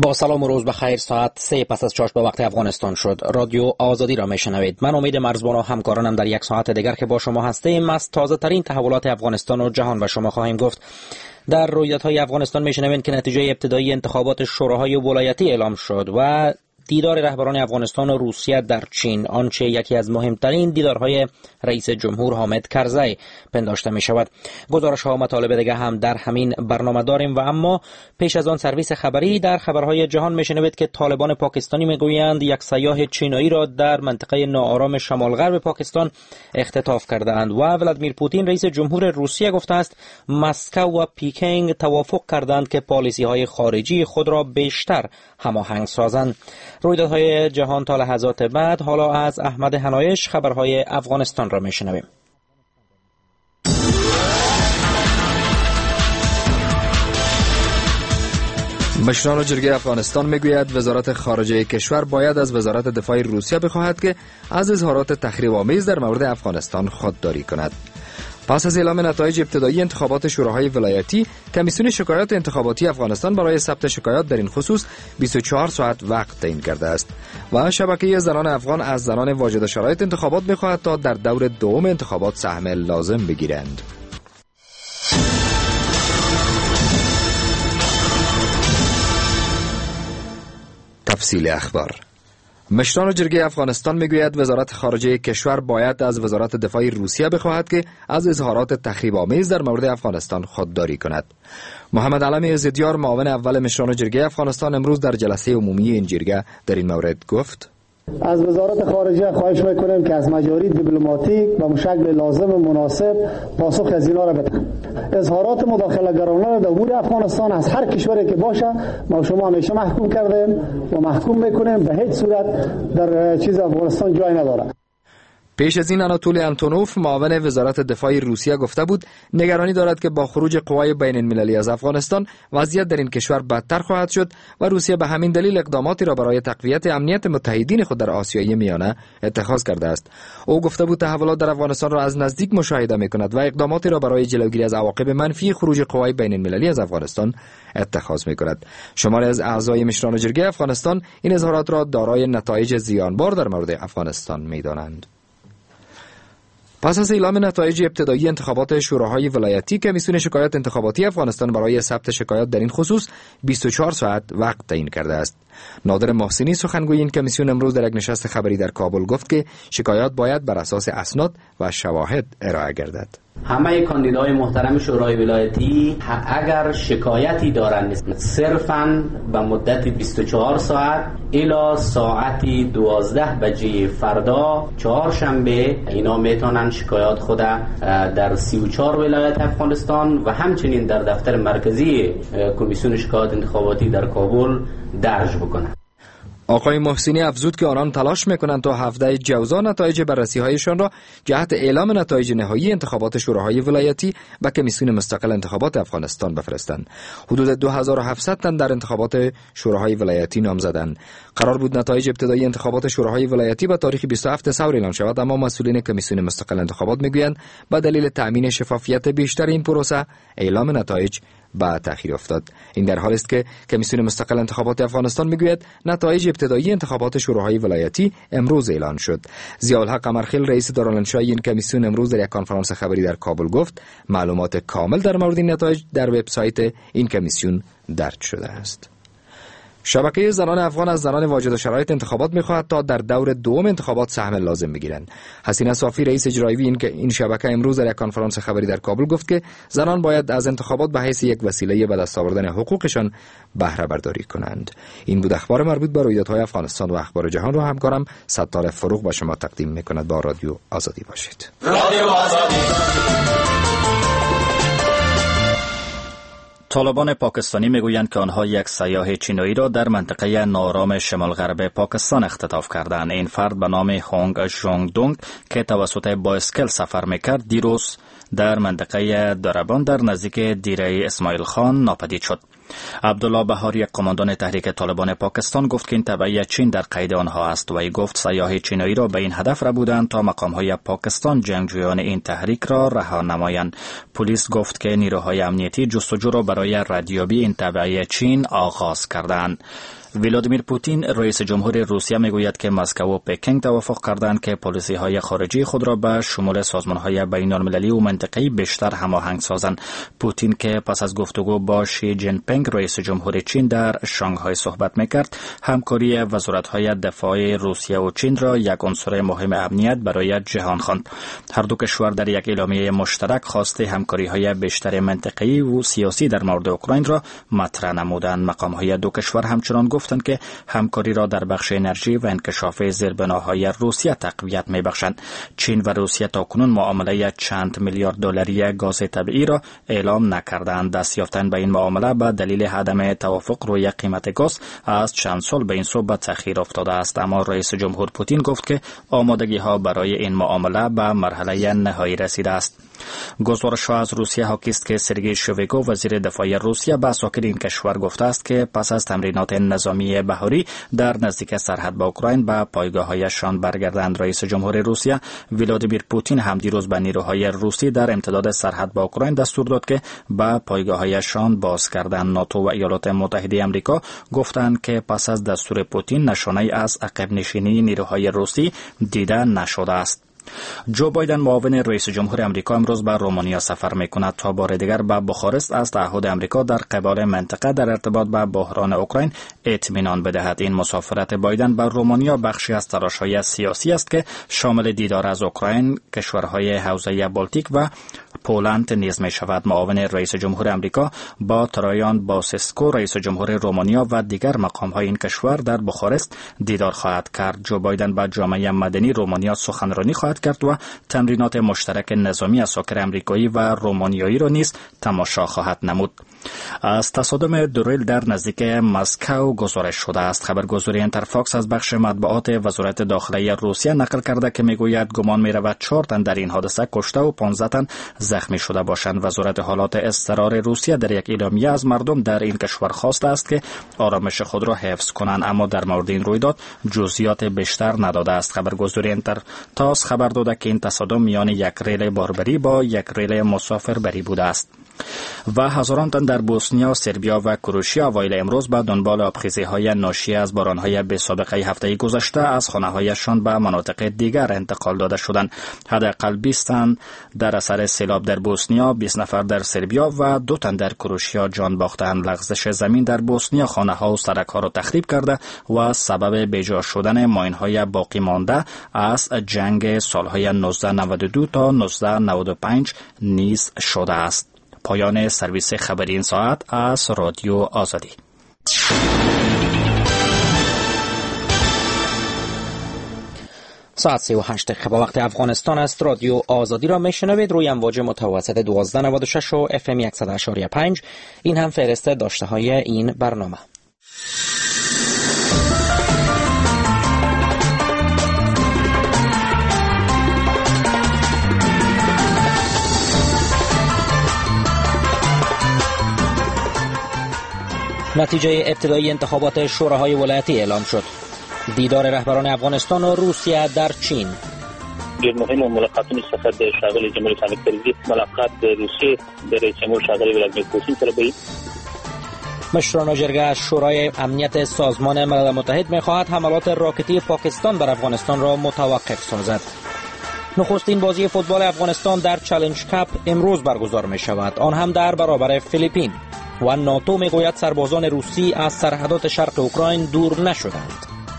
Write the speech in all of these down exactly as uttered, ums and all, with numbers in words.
با سلام و روز بخیر. ساعت سه پس از چاش به وقت افغانستان شد. رادیو آزادی را میشنوید. من امید مرزبان و همکارانم در یک ساعت دیگر که با شما هستیم از تازه ترین تحولات افغانستان و جهان و شما خواهیم گفت. در رویدادهای افغانستان میشنوید که نتیجه ابتدایی انتخابات شوراهای ولایتی اعلام شد و دیدار رهبران افغانستان و روسیه در چین، آنچه یکی از مهمترین دیدارهای رئیس جمهور حامد کرزی پنداشته می شود. گزارش ها و مطالب دیگه هم در همین برنامه داریم و اما پیش از آن سرویس خبری. در خبرهای جهان می شنوید که طالبان پاکستانی می گویند یک سیاح چینایی را در منطقه ناآرام شمال غرب پاکستان اختطاف کردند و ولادیمیر پوتین رئیس جمهور روسیه گفته است مسکو و پیکینگ توافق کردند که پالیسی های خارجی خود را بیشتر هماهنگ سازند. رویدادهای جهان تا لحظات بعد. حالا از احمد هنایش خبرهای افغانستان را میشنویم. مشران جرگه افغانستان میگوید وزارت خارجه کشور باید از وزارت دفاع روسیه بخواهد که از اظهارات تخریب‌آمیز در مورد افغانستان خودداری کند. پس از اعلام نتایج ابتدایی انتخابات شوراهای ولایتی، کمیسیون شکایات انتخاباتی افغانستان برای ثبت شکایات در این خصوص بیست و چهار ساعت وقت تعیین کرده است و شبکه زنان افغان از زنان واجد شرایط انتخابات می‌خواهد تا در دور دوم انتخابات سهم لازم بگیرند. تفصیل اخبار. مشران جرگه افغانستان میگوید وزارت خارجه کشور باید از وزارت دفاع روسیه بخواهد که از اظهارات تخریب‌آمیز در مورد افغانستان خودداری کند. محمد علم زدیار معاون اول مشران جرگه افغانستان امروز در جلسه عمومی این جرگه در این مورد گفت: از وزارت خارجه خواهش میکنیم که از مجاری دیپلماتیک به شکل لازم و مناسب پاسخ از اینا را بدهند. اظهارات مداخله‌گرانه را در امور افغانستان از هر کشوری که باشه ما شما همیشه محکوم کردیم و محکوم میکنیم، به هیچ صورت در چیز افغانستان جای نداره. پیش از این آناتولی آنتونوف معاون وزارت دفاع روسیه گفته بود نگرانی دارد که با خروج قوای بین المللی از افغانستان وضعیت در این کشور بدتر خواهد شد و روسیه به همین دلیل اقداماتی را برای تقویت امنیت متحدین خود در آسیای میانه اتخاذ کرده است. او گفته بود تحولات در افغانستان را از نزدیک مشاهده می‌کند و اقداماتی را برای جلوگیری از عواقب منفی خروج قوای بین المللی از افغانستان اتخاذ می‌کند. شماری از اعضای مشران جرگه افغانستان این اظهارات را دارای نتایج زیانبار در مورد افغانستان می‌دانند. پس از اعلام نتایج ابتدایی انتخابات شوراهای ولایتی، کمیسیون شکایات انتخاباتی افغانستان برای ثبت شکایات در این خصوص بیست و چهار ساعت وقت تعیین کرده است. نادر محسنی سخنگوی این کمیسیون امروز در یک نشست خبری در کابل گفت که شکایات باید بر اساس اسناد و شواهد ارائه گردد. همه کاندیدای محترم شورای ولایتی اگر شکایتی دارند صرفاً به مدت بیست و چهار ساعت الی ساعت دوازده بجه فردا چهارشنبه اینا میتونن شکایات خود در سی و چهار ولایت افغانستان و همچنین در دفتر مرکزی کمیسیون شکایات انتخاباتی در کابل درج بکنند. آقای محسنی افزود که آنان تلاش میکنند تا هفده جوزا نتایج بررسی‌هایشان را جهت اعلام نتایج نهایی انتخابات شوراهای ولایتی به کمیسیون مستقل انتخابات افغانستان بفرستند. حدود دو هزار و هفتصد تن در انتخابات شوراهای ولایتی نام زدند. قرار بود نتایج ابتدایی انتخابات شوراهای ولایتی به تاریخ بیست و هفتم ثور اعلام شود، اما مسئولین کمیسیون مستقل انتخابات میگویند به دلیل تأمین شفافیت بیشتر این پروسه اعلام نتایج با تأخیر افتاد. این در حالی است که کمیسیون مستقل انتخابات افغانستان میگوید نتایج ابتدایی انتخابات شوراهای ولایتی امروز اعلان شد. ضیاءالحق قمرخیل رئیس دارالانشای این کمیسیون امروز در یک کنفرانس خبری در کابل گفت معلومات کامل در مورد این نتایج در وبسایت این کمیسیون درج شده است. شبکه زنان افغان از زنان واجد شرایط انتخابات می‌خواهد تا در دور دوم انتخابات سهم لازم بگیرند. حسینه صافی رئیس اجرایی این که این شبکه امروز در یک کنفرانس خبری در کابل گفت که زنان باید از انتخابات به حیث یک وسیله به دست آوردن حقوقشان بهره برداری کنند. این بود اخبار مربوط به رویدادهای افغانستان و اخبار جهان را همکارم ستار فروغ با شما تقدیم می‌کند. با رادیو آزادی باشید. رادیو آزادی. طالبان پاکستانی میگویند که آنها یک سیاح چینایی را در منطقه ناآرام شمال غرب پاکستان اختطاف کردند. این فرد به نام هونگ ژونگ دونگ که توسط بایسکل سفر میکرد دیروز در منطقه دربان در نزدیک دیره اسماعیل خان ناپدید شد. عبدالله بهاری، قماندان تحریک طالبان پاکستان، گفت که این تبعیت چین در قید آنها است و گفت سیاح چینایی را به این هدف ربودند تا مقام‌های پاکستان جنگجویان این تحریک را رها نمایند. پلیس گفت که نیروهای امنیتی جستجو را برای ردیابی این تبعیت چین آغاز کردند. ولادیمیر پوتین رئیس جمهور روسیه میگوید که مسکو و پکینگ توافق کردند که پالیسی‌های خارجی خود را به شمول سازمان‌های بین‌المللی و منطقه‌ای بیشتر هماهنگ سازند. پوتین که پس از گفتگو با شی جین پینگ رئیس جمهور چین در شانگهای صحبت می‌کرد، همکاری وزارت‌های دفاع روسیه و چین را یک عنصر مهم امنیت برای جهان خواند. هر دو کشور در یک اعلامیه مشترک خواسته همکاری‌های بیشتر منطقه‌ای و سیاسی در مورد اوکراین را مطرح نمودند. مقام‌های دو کشور همچنان گفتند که همکاری را در بخش انرژی و انکشاف زیربناهای روسیه تقویت می‌بخشند. چین و روسیه تاکنون معامله چند میلیارد دلاری گاز طبیعی را اعلام نکردند. دست یافتن به این معامله به دلیل عدم توافق روی قیمت گاز از چند سال به این سو به تأخیر افتاده است، اما رئیس جمهور پوتین گفت که آمادگی‌ها برای این معامله به مرحله نهایی رسیده است. گزارش‌ها از روسیه حاکی است که سرگئی شویگو وزیر دفاع روسیه به ساکن این کشور گفته است که پس از تمرینات نظامی بهاری در نزدیک سرحد با اوکراین به پایگاه‌هایشان برگردند. رئیس جمهور روسیه ولادیمیر پوتین هم دیروز به نیروهای روسی در امتداد سرحد با اوکراین دستور داد که به پایگاه‌هایشان بازگردند. ناتو و ایالات متحده آمریکا گفتند که پس از دستور پوتین نشانه‌ای از عقب نشینی نیروهای روسی دیده نشده است. جو بایدن معاون رئیس جمهور امریکا امروز به رومانیا سفر می‌کند تا بار دیگر به بخارست از تعهد امریکا در قبال منطقه در ارتباط با بحران اوکراین اطمینان بدهد. این مسافرت بایدن به رومانیا بخشی از تلاش‌های سیاسی است که شامل دیدار از اوکراین، کشورهای حوزه بالتیک و پولند نیز می شود. معاون رئیس جمهور امریکا با ترایان باسسکو رئیس جمهور رومانیا و دیگر مقام‌های این کشور در بخارست دیدار خواهد کرد. جو بایدن با جامعه مدنی رومانیا سخنرانی خواهد کرد و تمرینات مشترک نظامی اساکر امریکایی و رومانیایی را نیز تماشا خواهد نمود. از تصادم دریل در نزدیک مسکو گزارش شده است. خبرگزاری انترفاکس از بخش مطبوعات وزارت داخلی روسیه نقل کرده که میگوید گمان می‌رود چهار تن در این حادثه کشته و پانزده تن زخمی شده باشند. وزارت حالات اضطرار روسیه در یک اعلامیه از مردم در این کشور خواسته است که آرامش خود را حفظ کنند، اما در مورد این رویداد جزئیات بیشتر نداده است. خبرگزاری انترتاس خبر داده که این تصادم میان یک ریل باربری با یک ریل مسافربری بوده است. و هزاران تن در بوسنیا، سربیا و کروشیا اوایل امروز به دنبال آبخیزی‌های ناشی از باران‌های بی‌سابقه هفته گذشته از خانه‌هایشان به مناطق دیگر انتقال داده شدند. حداقل بیست تن در اثر سیلاب در بوسنیا، بیست نفر در سربیا و دو تن در کروشیا جان باختند. لغزش زمین در بوسنیا خانه‌ها و سړک‌ها را تخریب کرده و سبب بیجا شدن ماین‌های باقی مانده از جنگ سال‌های نوزده نود و دو تا نوزده نود و پنج نیز شده است. پایان سرویس خبری این ساعت از رادیو آزادی. ساعت سی و هشت دقیقه با وقت افغانستان است. رادیو آزادی را میشنوید روی امواج متوسط دوازده نود و شش و اف ام صد و اشاری پنج. این هم فهرست داشته های این برنامه. نتیجه ابتدایی انتخابات شوراهای ولایتی اعلام شد. دیدار رهبران افغانستان و روسیه در چین. ډېر مهم ملاقاتونه څخه د ښاغلي جمهوریت اسلامی پرزیدنت ملاقات د روسیې د رئیس جمهور ښاغلي ولادیمیر پوتین سره به مشران جرگه از شورای امنیت سازمان ملل متحد می‌خواهد حملات راکتی پاکستان بر افغانستان را متوقف سازد. نخستین بازی فوتبال افغانستان در چالش کاپ امروز برگزار می‌شود، آن هم در برابر فیلیپین. و ناتو میگوید سربازان روسی از سرحدات شرق اوکراین دور نشدند.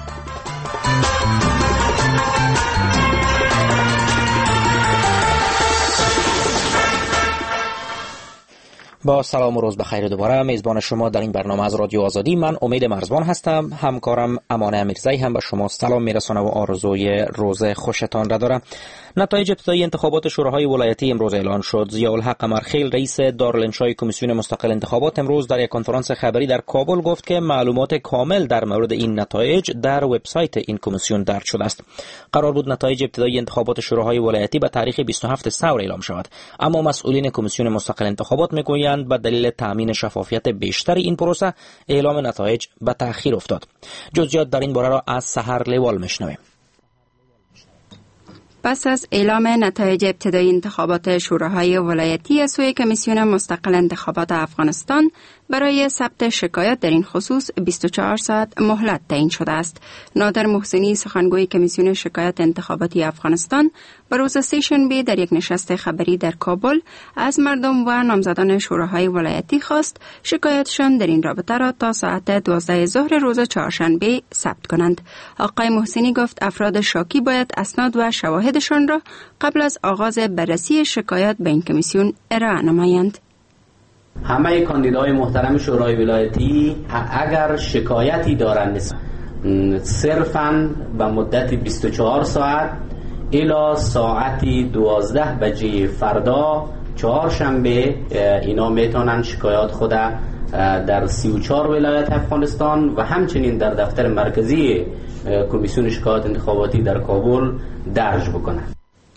با سلام و روز بخیر دوباره. میزبان شما در این برنامه از رادیو آزادی من امید مرزبان هستم. همکارم امان امیرزی هم به شما سلام میرسانه و آرزوی روز خوشتان را دارم. نتایج ابتدایی انتخابات شوراهای ولایتی امروز اعلان شد. ضیاءالحق قمرخیل رئیس دارالانشای کمیسیون مستقل انتخابات امروز در یک کنفرانس خبری در کابل گفت که معلومات کامل در مورد این نتایج در وبسایت این کمیسیون درج شده است. قرار بود نتایج ابتدایی انتخابات شوراهای ولایتی به تاریخ بیست و هفتم ثور اعلام شود، اما مسئولین کمیسیون مستقل انتخابات میگویند میگویند به دلیل تأمین شفافیت بیشتر این پروسه اعلام نتایج به تأخیر افتاد. جزئیات در این باره را از سحر لیوال میشنویم. پس از اعلام نتایج ابتدایی انتخابات شوراهای ولایتی از سوی کمیسیون مستقل انتخابات افغانستان برای ثبت شکایت در این خصوص بیست و چهار ساعت مهلت تعیین شده است. نادر محسنی سخنگوی کمیسیون شکایت انتخاباتی افغانستان به روز سه‌شنبه در یک نشست خبری در کابل از مردم و نامزدان شوراهای ولایتی خواست شکایتشان در این رابطه را تا ساعت دوازده ظهر روز چهارشنبه ثبت کنند. آقای محسنی گفت افراد شاکی باید اسناد و شواهدشان را قبل از آغاز بررسی شکایت به این کمیسیون ارائه نمایند. همه کاندیدای محترم شورای ولایتی اگر شکایتی دارند صرفاً به مدت بیست و چهار ساعت الی ساعت دوازده بجه فردا چهارشنبه اینا میتونن شکایات خود در سی و چهار ولایت افغانستان و همچنین در دفتر مرکزی کمیسیون شکایات انتخاباتی در کابل درج بکنند.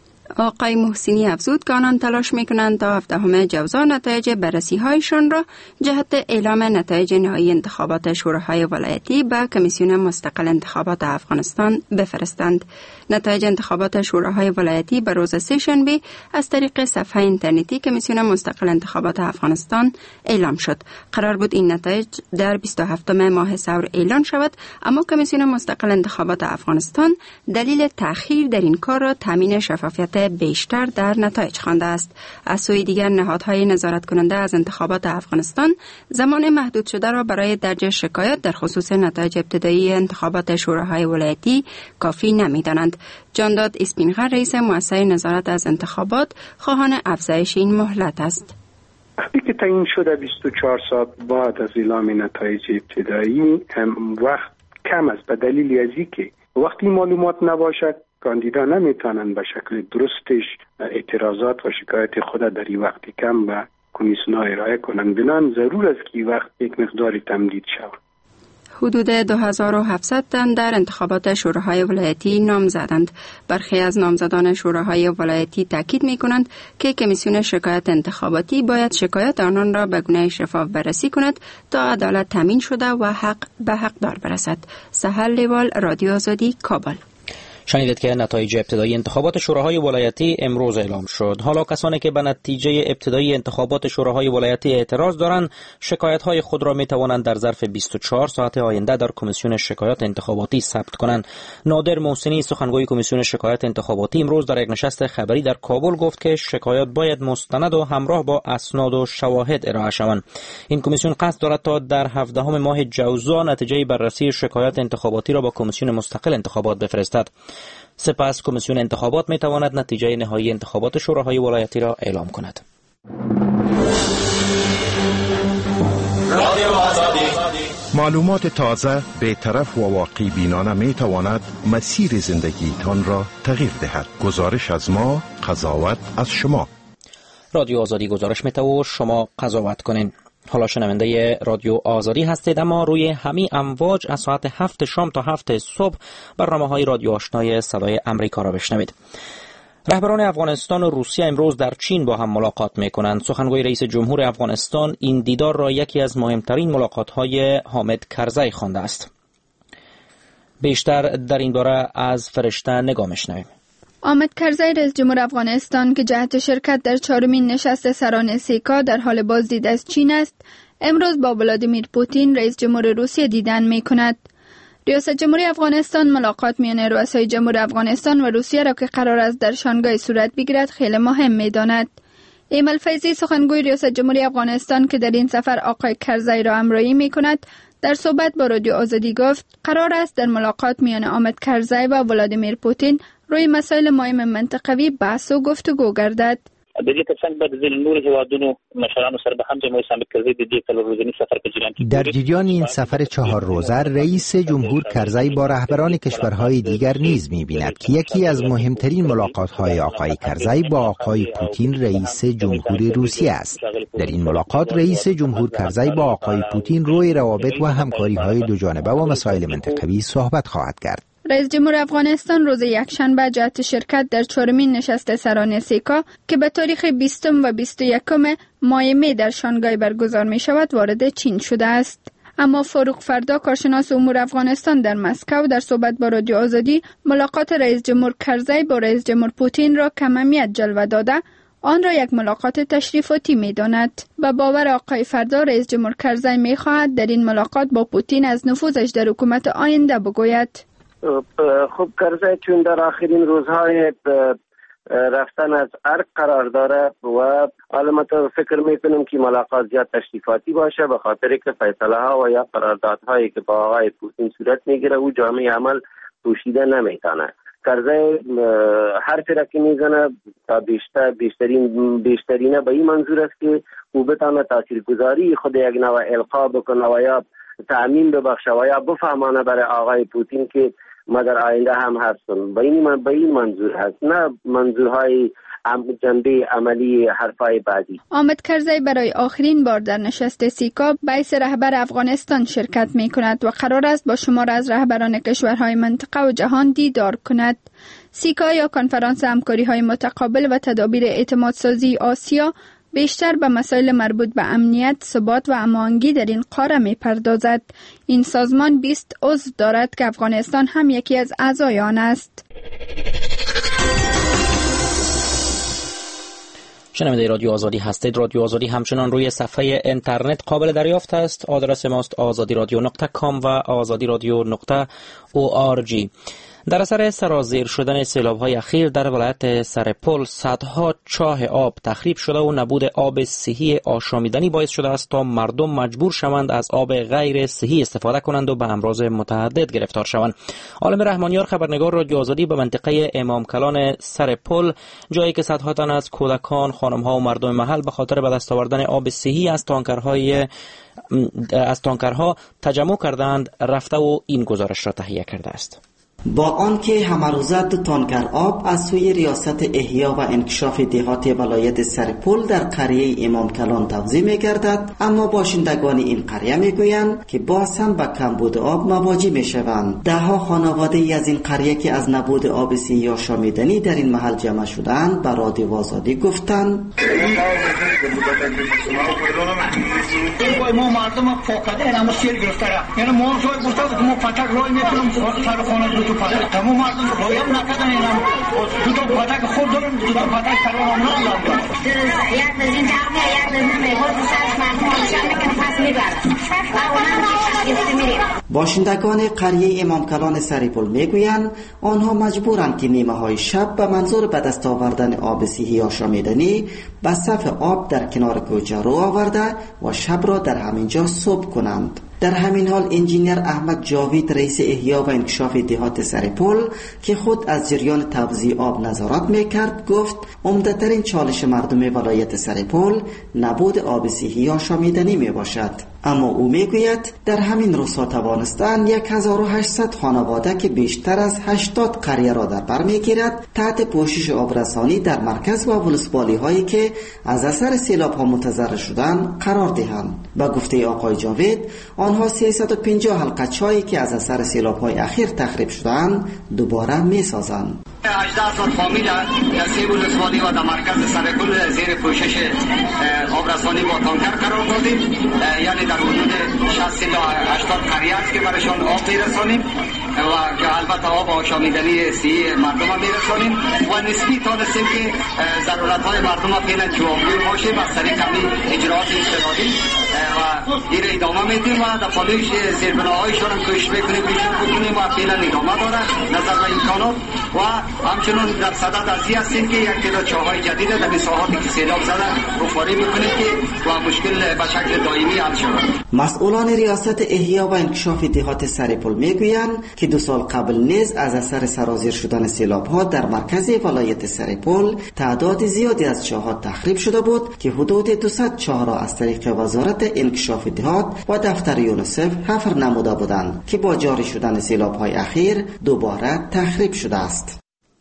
آقای محسنی افزود که آنان تلاش میکنند تا هفدهم جوزا نتایج بررسی هایشان را جهت اعلام نتایج نهایی انتخابات شوراهای ولایتی به کمیسیون مستقل انتخابات افغانستان بفرستند. نتایج انتخابات شوراهای ولایتی به روز سه‌شنبه از طریق صفحه اینترنتی کمیسیون مستقل انتخابات افغانستان اعلام شد. قرار بود این نتایج در بیست و هفتم ماه سور اعلان شود، اما کمیسیون مستقل انتخابات افغانستان دلیل تأخیر در این کار را تامین شفافیت بیشتر در نتایج خوانده است. از سوی دیگر نهادهای نظارت کننده از انتخابات افغانستان زمان محدود شده را برای درج شکایت در خصوص نتایج ابتدایی انتخابات شوراهای ولایتی کافی نمی‌دانند. جانداد اسپینغر رئیس مؤسسه نظارت از انتخابات خواهان افزایش این مهلت است. وقتی که تعیین شده بیست و چهار ساعت بعد از اعلام نتایج ابتدایی وقت کم است به دلیل از اینکه وقتی معلومات نباشد کاندیدا نمیتونن به شکل درستش اعتراضات و شکایت خود در این وقت کم به کمیسیون ارائه کنند. بنان ضرور است که وقت یک مقداری تمدید شود. حدود دو هزار و هفتصد تن در انتخابات شوراهای ولایتی نام زدند. برخی از نامزدان شوراهای ولایتی تاکید می کنند که کمیسیون شکایت انتخاباتی باید شکایت آنان را به گونه شفاف بررسی کند تا عدالت تامین شده و حق به حقدار برسد. سحر لیوال، رادیو آزادی، کابل. شنیدید که نتایج ابتدایی انتخابات شوراهای ولایتی امروز اعلام شد. حالا کسانی که به نتیجه ابتدایی انتخابات شوراهای ولایتی اعتراض دارند، شکایت‌های خود را می‌توانند در ظرف بیست و چهار ساعت آینده در کمیسیون شکایات انتخاباتی ثبت کنند. نادر محسنی سخنگوی کمیسیون شکایات انتخاباتی امروز در یک نشست خبری در کابل گفت که شکایات باید مستند و همراه با اسناد و شواهد ارائه شوند. این کمیسیون قصد دارد تا در هفدهم ماه جوزا نتیجه بررسی شکایات انتخاباتی را با کمیسیون مستقل انتخابات بفرستد. سپس کمیسیون انتخابات می تواند نتیجه نهایی انتخابات شوراهای ولایتی را اعلام کند. معلومات تازه، بی‌طرف و واقعی بینانه می تواند مسیر زندگی تان را تغییر دهد. گزارش از ما، قضاوت از شما. رادیو آزادی گزارش می‌ده و شما قضاوت کنین. حالا شنونده رادیو آزادی هستید، اما روی همین امواج از ساعت هفت شام تا هفت صبح برنامه‌های رادیو آشنای صدای امریکا را بشنوید. رهبران افغانستان و روسیه امروز در چین با هم ملاقات می‌کنند. سخنگوی رئیس جمهور افغانستان این دیدار را یکی از مهمترین ملاقات‌های حامد کرزی خوانده است. بیشتر در این باره از فرشته نگاه می‌شنویم. حامد کرزی رئیس جمهور افغانستان که جهت شرکت در چهارمین نشست سران سیکا در حال بازدید از چین است، امروز با ولادیمیر پوتین رئیس جمهور روسیه دیدن می کند. ریاست جمهوری افغانستان ملاقات میان رؤسای جمهور افغانستان و روسیه را که قرار است در شانگهای صورت بگیرد خیلی مهم می داند. ایمل فیضی سخنگوی ریاست جمهوری افغانستان که در این سفر آقای کرزی را همراهی می کند، در صحبت با رادیو آزادی گفت قرار است در ملاقات میان حامد کرزی و ولادیمیر پوتین روی مسائل مهم منطقوی بحث و گفتگو گردد. د دې ترڅنګ به د ځینو نورو هیوادونو مشرانو سره به هم د محمد حامد کرزی د دې کال ورځني سفر په جریان کې در جریان این سفر چهار روزه رئیس جمهور کرزی با رهبران کشورهای دیگر نیز می‌بیند که یکی از مهمترین ملاقات‌های آقای کرزی با آقای پوتین رئیس جمهور روسیه است. در این ملاقات رئیس جمهور کرزی با آقای پوتین روی روابط و همکاری‌های دوجانبه و مسائل منطقوی صحبت خواهد کرد. رئیس جمهور افغانستان روز یکشنبه جهت شرکت در چهارمین نشست سران سیکا که به تاریخ بیستم و بیست و یکم ماه می در شانگهای برگزار می شود وارد چین شده است. اما فاروق فردا کارشناس امور افغانستان در مسکو در صحبت با رادیو آزادی ملاقات رئیس جمهور کرزی با رئیس جمهور پوتین را کم اهمیت جلوه داده آن را یک ملاقات تشریفاتی می داند. به باور آقای فردا رئیس جمهور کرزی می خواهد در این ملاقات با پوتین از نفوذش در حکومت آینده بگوید. خب کرزی چون در آخرین روزهای رفتن از ارگ قرار داره و البته فکر میکنم که ملاقات زیاد تشریفاتی باشه به خاطر که فیصله ها و یا قراردادهایی که با آقای پوتین صورت میگیره او جامعه عمل پوشیده نمیتونه. کرزی حرفی را که میزنه تا بیشتر بیشترین بیشترینه به این منظور است که او بتونه تاثیرگذاری خود یک نوع القا بکنه و یا تعمیم ببخشه و یا بفهمانه برای آقای پوتین که ما در آینده هم هستیم. به این به این منظور هست، نه منظورهای جنبه عملی حرفای بعدی. حامد کرزی برای آخرین بار در نشست سیکا بیس رهبر افغانستان شرکت می کند و قرار است با شمار از رهبران کشورهای منطقه و جهان دیدار کند. سیکا یا کنفرانس همکاری های متقابل و تدابیر اعتماد سازی آسیا بیشتر به مسائل مربوط به امنیت، ثبات و هماهنگی در این قاره می پردازد. این سازمان بیست عضو دارد که افغانستان هم یکی از اعضای آن است. شنونده رادیو آزادی هستید. رادیو آزادی همچنان روی صفحه اینترنت قابل دریافت است. آدرس ماست آزادی رادیو نقطه کام و آزادی رادیو نقطه او آر جی. در اثر سرازیر شدن سیلاب‌های اخیر در ولایت سرپل صدها چاه آب تخریب شده و نبود آب صحی آشامیدنی باعث شده است تا مردم مجبور شوند از آب غیر صحی استفاده کنند و به امراض متعدد گرفتار شوند. عالم رحمانیار خبرنگار رادیو آزادی به منطقه امام کلان سرپل، جایی که صدها تن از کودکان، خانم‌ها و مردم محل به خاطر به دست آوردن آب صحی از تانکرهای از تانکرها تجمع کردند، رفته و این گزارش را تهیه کرده است. با آنکه همروزه دو تانکر آب از سوی ریاست احیا و انکشاف دهات ولایت سرپل در قریه امام کلان توزیع می‌گردد، اما باشندگان این قریه میگویند که باز هم به کمبود آب مواجه میشوند. ده ها خانواده ای از این قریه که از نبود آب صحی آشامیدنی در این محل جمع شدند به رادیو آزادی گفتند ما مردم فاقده اما سیل گرفته یعنی ما جای گفته که ما پتک رای میکنم سر خانه دو تا پتک تمام مردم رایم نکردن اینم دو تا پتک خود دارم دو تا پتک سر خانه نمیدارم یک از این جمعه یک از این میگوز سرش مردم آشان میکنم پس میبرم باشندگان قریه امام کلان سرپل میگویند آنها مجبورند که نیمه های شب به منظور به دست آوردن آب صحی آشامیدنی به صف آب در کنار کوچه رو آورده و شب را در همینجا صبح کنند. در همین حال انجینیر احمد جاوید رئیس احیا و انکشاف دهات سرپل که خود از جریان توزیع آب نظارت میکرد گفت عمده‌ترین چالش مردم ولایت سرپل نبود آب صحی آشامیدنی میباشد. اما او میگوید در همین روزها توانستند هزار و هشتصد خانواده که بیشتر از هشتاد قریه را در بر میگیرد تحت پوشش آبرسانی در مرکز و ولسوالی هایی که از اثر سیلاب ها متضرر شدند قرار دهند. با گفته آقای جاوید آنها سیصد و پنجاه حلقه چایی که از اثر سیلاب های اخیر تخریب شدند دوباره میسازند. هجده هزار فامیل در سه ولسوالی و در مرکز سرپل زیر پوشش آبرسانی با تانکر قرار دادیم، یعنی در حدود شصت تا هشتاد قریه است که برایشان آب میرسانیم و که البته آب آشامیدنی صحی مردم ها میرسانیم و نسبی تانستیم که ضرورت های مردم ها فعلا جوابگوی باشه و سریع کمی اجراعات انتقادی و این ادامه میدیم و در پالوش زیربناهایشان هم کوشش میکنیم بیشتر بکنیم و فعلا ادامه داره نظر به امکانات و همچنان در صدد ازی هستیم که یک تعداد چاهای جدید در مساحاتی که سیلاب زده رفاری میکنیم که و مشکل به شکل دائمی حل شود. مسئولان ریاست احیا و انکشاف دهات سرپل میگویند که دو سال قبل نیز از اثر سرازیر شدن سیلاب ها در مرکز ولایت سرپل تعداد زیادی از چاه‌ها تخریب شده بود که حدود دویست چاه را از طریق وزارت انکشاف دهات و دفتر یونیسف حفر نموده بودند که با جاری شدن سیلاب های اخیر دوباره تخریب شده است.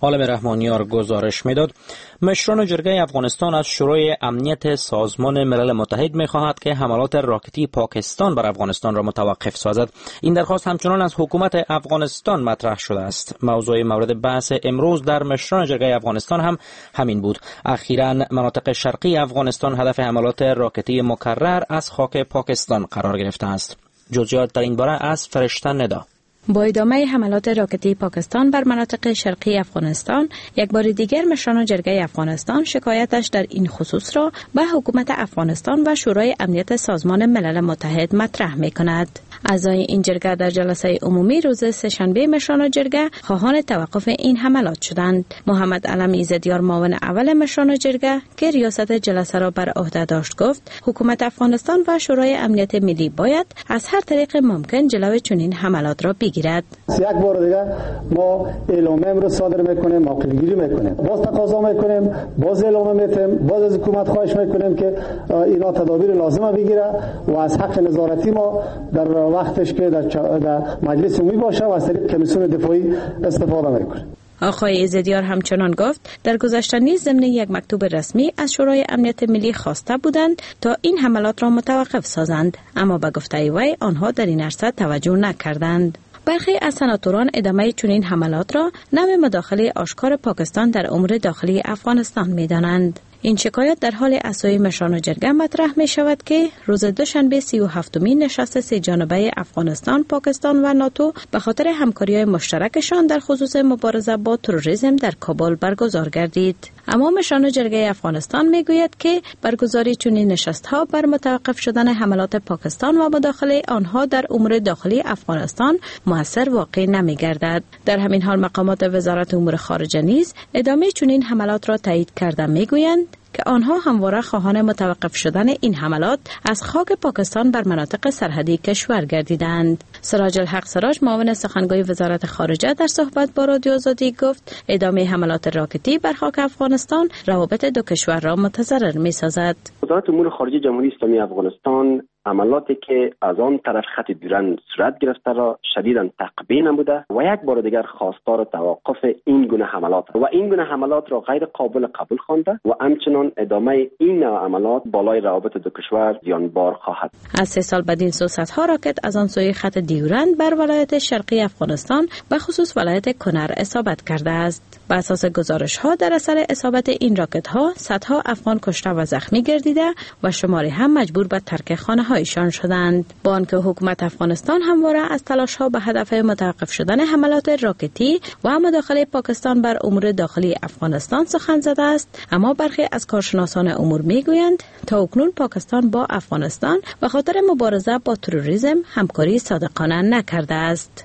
عالم رحمانیار گزارش میداد مشران جرگه افغانستان از شورای امنیت سازمان ملل متحد میخواهد که حملات راکتی پاکستان بر افغانستان را متوقف سازد. این درخواست همچنان از حکومت افغانستان مطرح شده است. موضوع مورد بحث امروز در مشران جرگه افغانستان هم همین بود. اخیراً مناطق شرقی افغانستان هدف حملات راکتی مکرر از خاک پاکستان قرار گرفته است. جزئیات در این باره از فرشته ندا. با ادامه حملات راکتی پاکستان بر مناطق شرقی افغانستان، یک بار دیگر مشران جرگه افغانستان شکایتش در این خصوص را به حکومت افغانستان و شورای امنیت سازمان ملل متحد مطرح می کند. اعضای این جرگه در جلسه عمومی روز سه‌شنبه مشران جرگه خواهان توقف این حملات شدند. محمد علم ایزدیار معاون اول مشران جرگه که ریاست جلسه را بر عهده داشت گفت حکومت افغانستان و شورای امنیت ملی باید از هر طریق ممکن جلوی چنین حملات را بگیرد. یک بار دیگه ما اعلامیه امروز صادر میکنیم، موقف گیری میکنیم، باز تقاضا میکنیم، باز اعلام میتیم، باز از حکومت خواهش میکنیم که اینا تدابیر لازمه بگیره و از حق نظارتی ما در وقتش که در, در مجلس عمومی باشه و از طریق کمیسیون دفاعی استفاده میکنیم. آقای ایزدیار همچنان گفت در گذشته نیز ضمن یک مکتوب رسمی از شورای امنیت ملی خواسته بودند تا این حملات را متوقف سازند، اما به گفته وی آنها در این عرصه توجه نکردند. برخی از سناتوران ادامه چنین حملات را نوع مداخله آشکار پاکستان در امور داخلی افغانستان می‌دانند. این شکایت در حال اساسی مشران جرگه مطرح می شود که روز دوشنبه سی و هفتمین نشست سه جانبه افغانستان، پاکستان و ناتو به خاطر همکاری‌های مشترکشان در خصوص مبارزه با تروریسم در کابل برگزار گردید. اما مشران جرگه افغانستان می گوید که برگزاری چنین نشست‌ها بر متوقف شدن حملات پاکستان و مداخله آنها در امور داخلی افغانستان مؤثر واقع نمی گردد. در همین حال مقامات وزارت امور خارجه نیز ادامه چنین حملات را تایید کرده می گویند که آنها همواره خواهان متوقف شدن این حملات از خاک پاکستان بر مناطق سرحدی کشور گردیدند. سراج الحق سراج معاون سخنگوی وزارت خارجه در صحبت با رادیو آزادی گفت ادامه حملات راکتی بر خاک افغانستان روابط دو کشور را متضرر می‌سازد. وزارت امور خارجه جمهوری اسلامی افغانستان عملاتی که از آن طرف خط دیران صورت گرفته را شدیداً تقبیح نموده و یک بار دیگر خواستار توقف این گونه حملات و این گونه حملات را غیر قابل قبول خوانده و همچنان ادامه این نوع عملات بالای روابط دو کشور زیانبار خواهد. از سه سال بعد این سو صدها راکت از آن سوی خط دیورند بر ولایت شرقی افغانستان به خصوص ولایت کنر اصابت کرده است. بر اساس گزارش ها در اثر اصابت این راکت ها صدها افغان کشته و زخمی گردیده و شماری هم مجبور به ترک خانه هایشان شدند. با آنکه حکومت افغانستان همواره از تلاش ها به هدف متوقف شدن حملات راکتی و مداخله پاکستان بر امور داخلی افغانستان سخن زده است، اما برخی از کارشناسان امور میگویند تا اکنون پاکستان با افغانستان به خاطر مبارزه با تروریسم همکاری صادقانه نکرده است.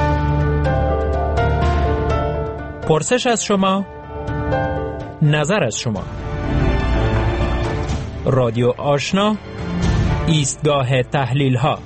پرسش از شما، نظر از شما. رادیو آشنا، ایستگاه تحلیل ها.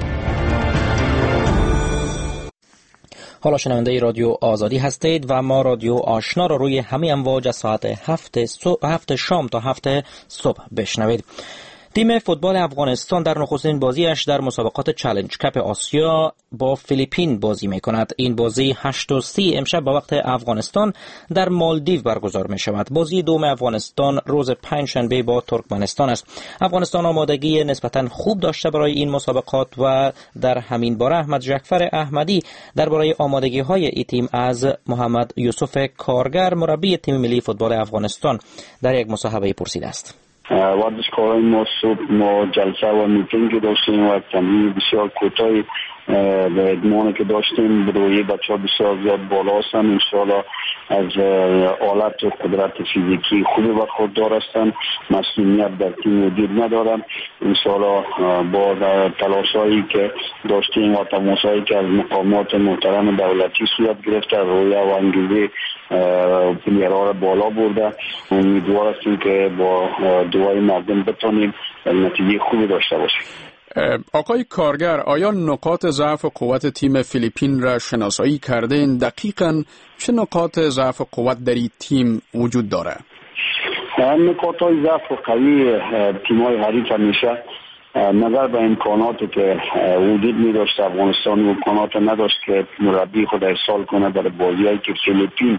حالا شنونده رادیو آزادی هستید و ما رادیو آشنا را روی همه امواج از ساعت هفت, هفت شام تا هفت صبح بشنوید. تیم فوتبال افغانستان در نخستین بازیش در مسابقات چالش کپ آسیا با فیلیپین بازی می کند. این بازی هشت و سی امشب با وقت افغانستان در مالدیو برگزار می شود. بازی دوم افغانستان روز پنجشنبه با ترکمنستان است. افغانستان آمادگی نسبتاً خوب داشته برای این مسابقات و در همین باره احمد جعفر احمدی درباره آمادگی های این تیم از محمد یوسف کارگر مربی تیم ملی فوتبال افغانستان در یک مصاحبه پرسیده است. ورزشکاران ما صبح ما جلسه و میتینگ داشتیم و تمرین بسیار کوتاهی به ادمانی که داشتیم روی بچه ها بسیار زیاد بالا هستن. انشاءالله از حالت و قدرت فیزیکی خوبی برخوردار هستن، مسئولیت در تیم وجود ندارن. انشاءالله با تلاش هایی که داشتیم و تماس هایی که از مقامات محترم دولتی صورت گرفته روی و انگیزه پلیرها را بالا برده، امیدوار هستیم که با دعای مردم بتونیم نتیجه خوبی داشته باشیم. آقای کارگر، آیا نقاط ضعف و قوت تیم فیلیپین را شناسایی کردین؟ دقیقاً چه نقاط ضعف و قوت در این تیم وجود داره؟ نقاط های ضعف و قوی تیم های حریف همیشه نظر به امکاناتی که وجود می داشت افغانستان امکانات نداشت که مربی خود ارسال کنه برای بازیایی که فیلیپین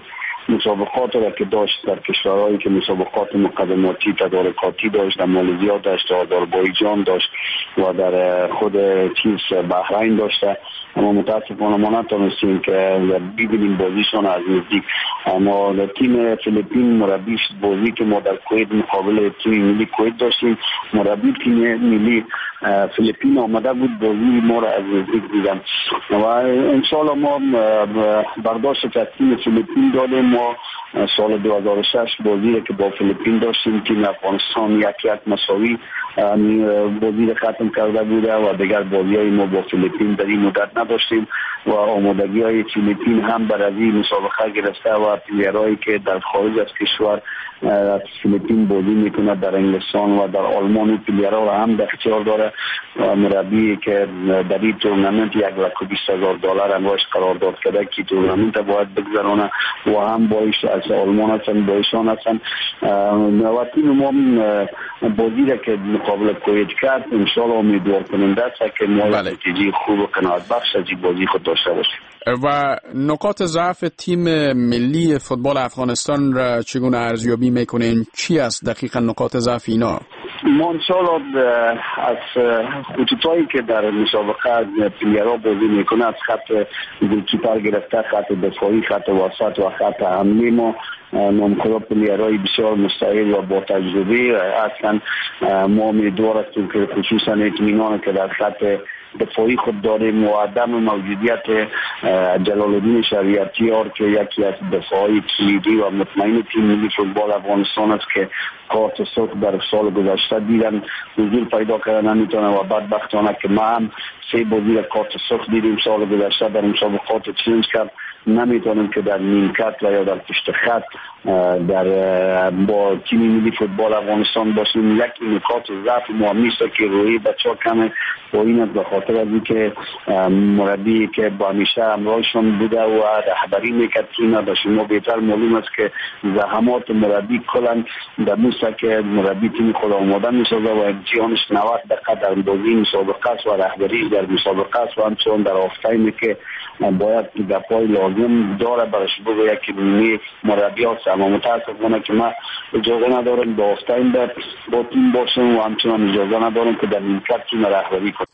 مسابقات را که داشت در کشورهایی که مسابقات مقدماتی تدارکاتی داشت، در مالزیا داشت، در آذربایجان داشت و در خود چیز بحرین داشته، اما متاسفانه ما نتونستیم که ببینیم بازیشان از نزدیک. اما در تیم فیلیپین مربی بازی که ما در کویت مقابل تیم ملی کویت داشتیم، مربی تیم ملی فیلیپین آمده بود بازی ما را از نزدیک دیدم و انشاءالله ما برداشت که از تیم فیلیپین دادیم. ما سال دو هزار و شش بازی که با فیلیپین داشتیم، تیم افغانستان یک یک مساوی بازی ختم کرده بوده و دیگر بازی های ما با فیلیپین در این مدت نداشتیم و آمادگی های فیلیپین هم بر از این مسابقه گرفته و پلیرهایی که در خارج از کشور فیلیپین بازی میکنه در انگلستان و در آلمان پلیرها را هم در اختیار داره و مربی که در این تورنمنت یک لک و بیست هزار دلار انواش قرار داد کرده که تورنمنت باید بگذرانه و هم با ایش از آلمان هستن با ایشان هستن و تیم ما بازی را که مقابل کویت کرد انشاءالله امیدوار کننده است که ما نتیجه خوب و قناعت بخش از این بازی خود داشته باشیم. و نقاط ضعف تیم ملی فوتبال افغانستان را چگونه ارزیابی میکنین؟ چی است دقیقا نقاط ضعف اینا؟ ما انشاءالله از خطوطایی که در مسابقه پلیرها بازی میکنه، از خط گلکیپر گرفته، خط دفاعی، خط وسط و خط حمله ما نامخدا پلیرهای بسیار مستعد و با تجربه هستند. ما امیدوار هستیم که خصوصا اطمینان که در خط دفاعی خود داریم و عدم موجودیت جلال الدین شریعتیار که یکی از دفاعی کلیدی و مطمئن تیم ملی فوتبال افغانستان است که کارت سرخ در سال گذشته دیدن حضور پیدا کردن نمیتونه و بدبختانه که ما هم سه بازی را کارت سرخ دیدیم سال گذشته در مسابقات چینج کرد. نمیتونیم که در نیمکت و یا در پشت خط در با تیم ملی فوتبال افغانستان باشیم. یک نکات ضعف مهمی است که روی بچه‌ها کمه با این از بخاطر از اینکه مربی که با همیشه همراهشون بوده و رهبری میکرد تیم و شما بهتر معلوم است که زحمات مربی کلا در موسا که مربی تیم خود آماده میسازه و امتحانش نود دقیقه در بازی مسابقه است و رهبری در مسابقه است و همچنان در آفتاینی که باید گپای لازم داره برش بگوید که نیمی مربی هست. اما متاسفانه که ما اجازه ندارم با آفتاین با تیم باشم و همچنان اجازه ندارم که در نیمکت تیم رهبری کنم.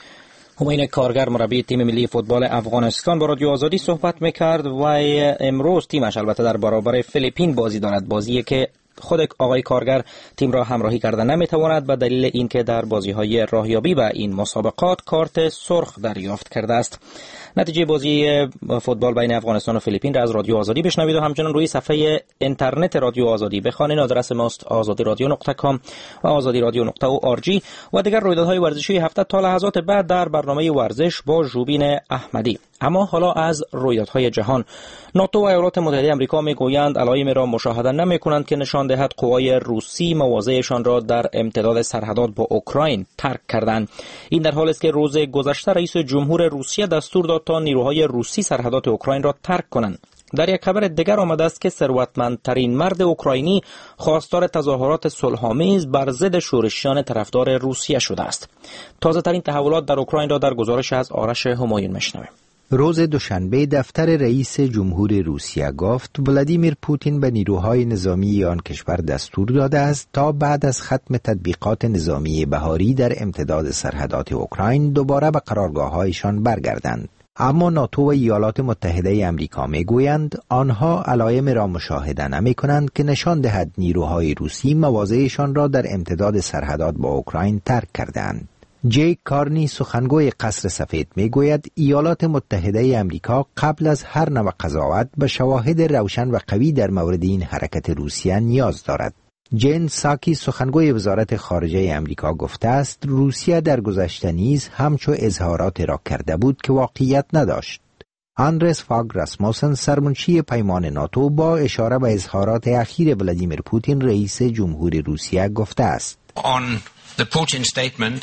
همین کارگر مربی تیم ملی فوتبال افغانستان با رادیو آزادی صحبت میکرد و امروز تیمش البته در برابر فیلیپین بازی دارد، بازی که خود آقای کارگر تیم را همراهی کرده نمیتواند به دلیل اینکه در بازی‌های راهیابی و این مسابقات کارت سرخ دریافت کرده است. نتیجه بازی فوتبال بین افغانستان و فیلیپین را از رادیو آزادی بشنوید و همچنان روی صفحه اینترنت رادیو آزادی بخوانید. آدرس ماست آزادی رادیو نقطه کام و آزادی رادیو نقطه او آر جی و دیگر رویدادهای ورزشی هفته تا لحظات بعد در برنامه ورزش با ژوبین احمدی. اما حالا از رویدادهای جهان. ناتو و ایالات متحده آمریکا میگویند علائمی را مشاهده نمی‌کنند که نشان دهد قوای روسی مواضعشان را در امتداد سرحدات با اوکراین ترک کردند. این در حالی است که روز گذشته رئیس جمهور روسیه دستور داد تا نیروهای روسی سرحدات اوکراین را ترک کنند. در یک خبر دیگر آمده است که ثروتمندترین مرد اوکراینی خواستار تظاهرات صلح‌آمیز بر ضد شورشیان طرفدار روسیه شده است. تازه ترین تحولات در اوکراین را در گزارش از آرش همایون میشنویم. روز دوشنبه دفتر رئیس جمهور روسیه گفت ولادیمیر پوتین به نیروهای نظامی آن کشور دستور داده است تا بعد از ختم تطبیقات نظامی بهاری در امتداد سرحدات اوکراین دوباره به قرارگاه‌هایشان برگردند. اما ناتو و ایالات متحده آمریکا میگویند آنها علائم را مشاهده نمی‌کنند که نشان دهد نیروهای روسی مواضعشان را در امتداد سرحدات با اوکراین ترک کردند. جیک کارنی سخنگوی قصر سفید میگوید ایالات متحده آمریکا قبل از هر نوع قضاوت به شواهد روشن و قوی در مورد این حرکت روسیه نیاز دارد. جین ساکی سخنگوی وزارت خارجه آمریکا گفته است روسیه در گذشته نیز همچو اظهارات را کرده بود که واقعیت نداشت. آندرس فاگ راسموسن سرمنشی پیمان ناتو با اشاره به اظهارات اخیر ولادیمیر پوتین رئیس جمهور روسیه گفته است. On the Putin statement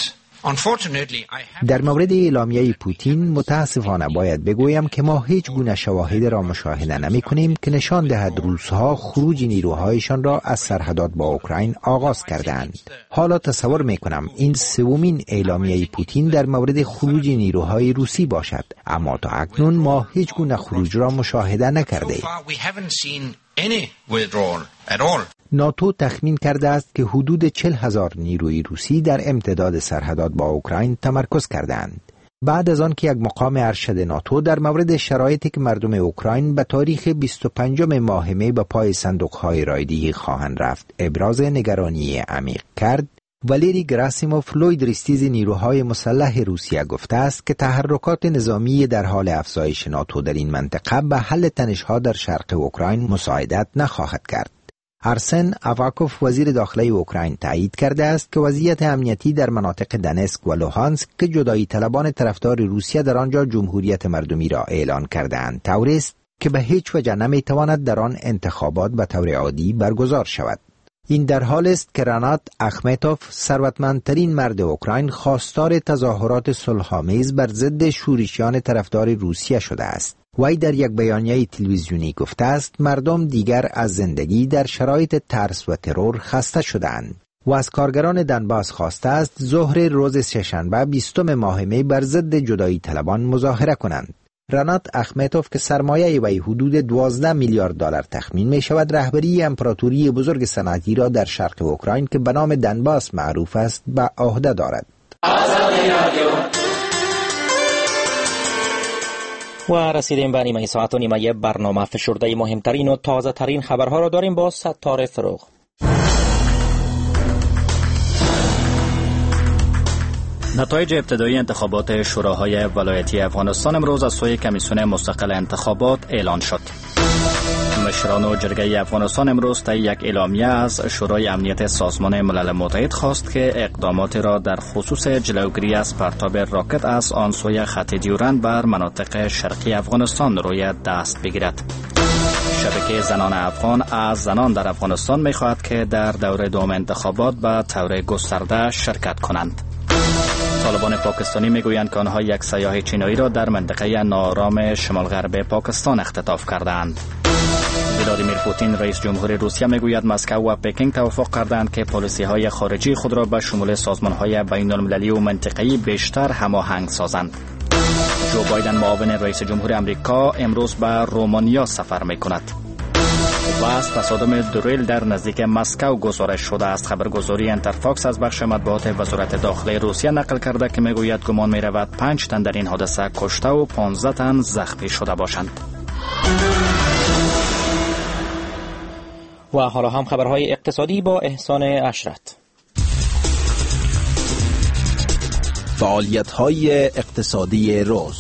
در مورد اعلامیه پوتین متاسفانه باید بگویم که ما هیچ گونه شواهد را مشاهده نمی کنیم که نشان دهد روس‌ها خروج نیروهایشان را از سرحدات با اوکراین آغاز کردند. حالا تصور می کنم این سومین اعلامیه پوتین در مورد خروج نیروهای روسی باشد، اما تا اکنون ما هیچ گونه خروج را مشاهده نکرده. ناتو تخمین کرده است که حدود چهل هزار نیروی روسی در امتداد سرحدات با اوکراین تمرکز کردند. بعد از آن که یک مقام ارشد ناتو در مورد شرایطی که مردم اوکراین به تاریخ بیست و پنجم ماه می به پای صندوق‌های رایدهی خواهند رفت ابراز نگرانی عمیق کرد، والری گراسیموف لویدریستیز نیروهای مسلح روسیه گفته است که تحرکات نظامی در حال افزایش ناتو در این منطقه به حل تنش‌ها در شرق اوکراین مساعدت نخواهد کرد. ارسن اواکوف وزیر داخلی اوکراین تایید کرده است که وضعیت امنیتی در مناطق دنسک و لوهانسک که جدایی طلبان طرفدار روسیه در آنجا جمهوریت مردمی را اعلان کرده‌اند طوری است که به هیچ وجه نمی‌تواند در آن انتخابات به طور عادی برگزار شود. این در حال است که رنات اخمتوف ثروتمندترین مرد اوکراین خواستار تظاهرات صلح‌آمیز بر ضد شورشیان طرفدار روسیه شده است. وی در یک بیانیه تلویزیونی گفته است مردم دیگر از زندگی در شرایط ترس و ترور خسته شده‌اند و از کارگران دنباس خواسته است ظهر روز سه‌شنبه بیستم ماه می بر ضد جدایی طلبان مظاهره کنند. رنات اخمتوف که سرمایه وی حدود دوازده میلیارد دلار تخمین می شود رهبری امپراتوری بزرگ صنعتی را در شرق اوکراین که به نام دنباس معروف است به عهده دارد. و رسیدیم به نیمه ساعت و نیمه برنامه. فشرده مهمترین و تازه ترین خبرها را داریم با ستاره فروغ. نتایج ابتدایی انتخابات شوراهای ولایتی افغانستان امروز از سوی کمیسیون مستقل انتخابات اعلان شد. مشران و جرگه افغانستان امروز طی یک اعلامیه از شورای امنیت سازمان ملل متحد خواست که اقدامات را در خصوص جلوگیری از پرتاب راکت از آن سوی خط دیورند بر مناطق شرقی افغانستان روی دست بگیرد. شبکه زنان افغان از زنان در افغانستان می‌خواهد که در دور دوم انتخابات به طور گسترده شرکت کنند. طالبان پاکستانی میگویند که آنها یک سیاح چینایی را در منطقه ناآرام شمال غرب پاکستان اختطاف کردند. ولادیمیر پوتین رئیس جمهور روسیه میگوید مسکو و پکینگ توافق کردند که پالیسی‌های خارجی خود را به شمول سازمان‌های بین‌المللی و منطقه‌ای بیشتر هماهنگ سازند. جو بایدن معاون رئیس جمهور آمریکا امروز به رومانیا سفر می‌کند. و از تصادم دریل در نزدیک مسکو گزارش شده است. خبرگزاری انترفاکس از بخش مطبوعات وزارت داخلی روسیه نقل کرده که میگوید گمان می‌رود پنج تن در این حادثه کشته و پانزده تن زخمی شده باشند. و حالا هم خبرهای اقتصادی با احسان عشرت. فعالیت‌های اقتصادی روز.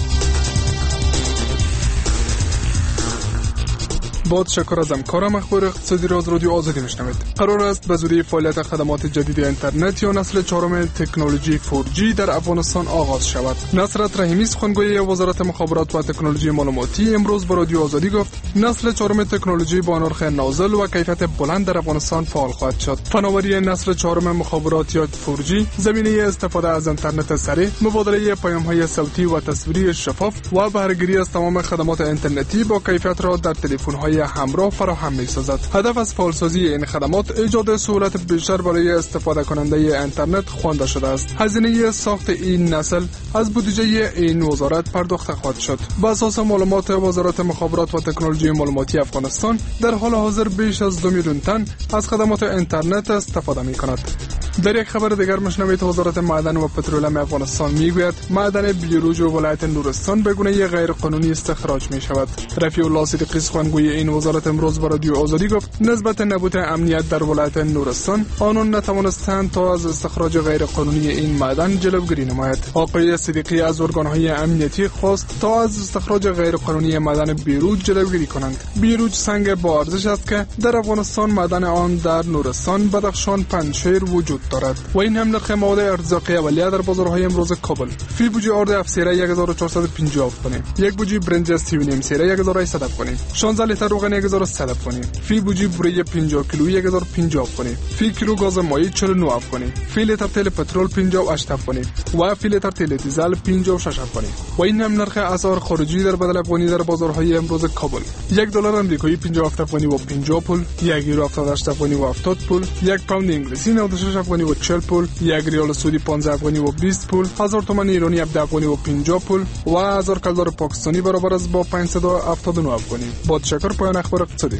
با تشکر از همکارم اخبار اقتصادی را از رادیو آزادی میشنوید. قرار است به زودی فعالیت خدمات جدید اینترنت یا نسل چهارم تکنولوژی فور جی در افغانستان آغاز شود. نصرت رحیمی سخنگوی وزارت مخابرات و تکنولوژی معلوماتی امروز به رادیو آزادی گفت نسل چهارم تکنولوژی با نرخ نازل و کیفیت بلند در افغانستان فعال خواهد شد. فناوری نسل چهارم مخابرات یا فور جی زمینه استفاده از اینترنت سریع، مبادله پیام‌های صوتی و تصویری شفاف و بهره‌گیری از تمام خدمات اینترنتی با کیفیت را در تلفن‌های همراه فراهم می‌سازد. هدف از فعالسازی این خدمات ایجاد سهولت بیشتر برای استفاده کننده اینترنت خوانده شده است. هزینه ساخت این نسل از بودجه این وزارت پرداخت خواهد شد. بر اساس معلومات وزارت مخابرات و تکنولوژی معلوماتی افغانستان در حال حاضر بیش از دو میلیون تن از خدمات اینترنت استفاده می‌کند. در یک خبر دیگر مشنوید وزارت معدن و پترولیم افغانستان میگوید معدن بیروج و ولایت نورستان به گونه غیر قانونی استخراج می شود. رفیع الله صدیقی سخنگوی این وزارت امروز به رادیو آزادی گفت نسبت نبود امنیت در ولایت نورستان آنان نتوانستند تا از استخراج غیر قانونی این معدن جلوگیری نماید. آقای صدیقی از ارگانهای امنیتی خواست تا از استخراج غیر قانونی معدن بیروج جلوگیری کنند. بیروج سنگ با ارزش است که در افغانستان معدن آن در نورستان، بدخشان، پنجشیر وجود دارد و این هم نرخ مواد ارزاقی اولیه در بازارهای امروز کابل. فی بوجی آرد افسیره یک هزار و چهارصد و پنجاه افغانی، یک بوجی برنج سی و نیم سیره یک هزار و هشتصد افغانی، شانزده لیتر روغن یک هزار و صد افغانی، فی بوجی بوره پنجاه کیلو یک هزار و پنجاه افغانی، فی کیلو گاز مایع چهل و نه افغانی، فی لیتر تیل پترول پنجاه و هشت افغانی و فی لیتر تیل دیزل پنجاه و شش افغانی. و این هم نرخ اسعار خارجی در بدل افغانی در بازارهای امروز کابل. یک دلار آمریکایی پنجاه و هفت افغانی و پنجاه پول، یک یورو هفتاد و هشت افغانی و هفتاد پول، یک پوند انگلیسی نود و شش افغانی و چهل پول، یک ریال سعودی پانزده افغانی و بیست پول، هزار تومان ایرانی هفده افغانی و پنجاه پول و هزار کلدار پاکستانی برابر است با پانصد و هفتاد و نه افغانی. با تشکر، پایان اخبار اقتصادی.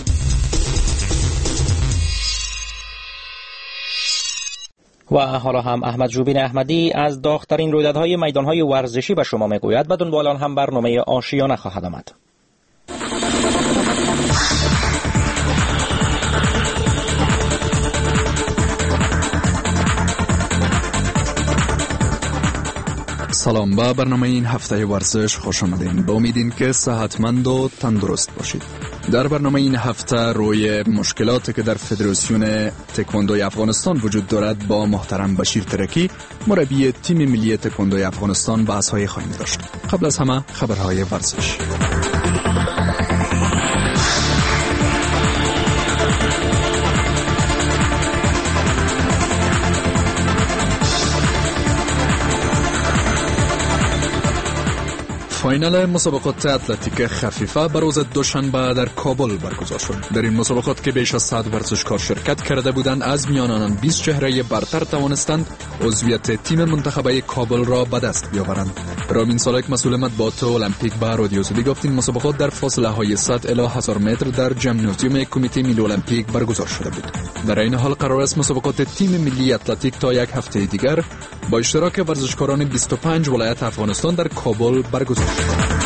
و حالا هم احمد جوبین احمدی از داغ‌ترین رویدادهای میدانهای ورزشی به شما میگوید. و دنبال آن هم برنامه آشیانه خواهد آمد. سلام، به برنامه این هفته ورزش خوش آمدین. با امیدین که صحتمند و تندرست باشید. در برنامه این هفته روی مشکلاتی که در فدراسیون تکواندوی افغانستان وجود دارد با محترم بشیر ترکی، مربی تیم ملی تکواندوی افغانستان، بحث‌های خواهیم داشت. قبل از همه خبرهای ورزش. فاینال مسابقات اتلتیک خفیفه به روز دوشنبه در کابل برگزار شد. در این مسابقات که بیش از صد ورزشکار شرکت کرده بودند، از میان آنان بیست چهره برتر توانستند عضویت تیم منتخبه کابل را به دست بیاورند. رامین سالک، مسئول مطبوعات المپیک، به رادیو زدی گفت این مسابقات در فاصله های صد الی هزار متر در جمنازیوم کمیته ملی المپیک برگزار شده بود. در این حال قرار است مسابقات تیم ملی اتلتیک تا یک هفته دیگر با اشتراک ورزشکاران بیست و پنج ولایت افغانستان در کابل برگزار شود.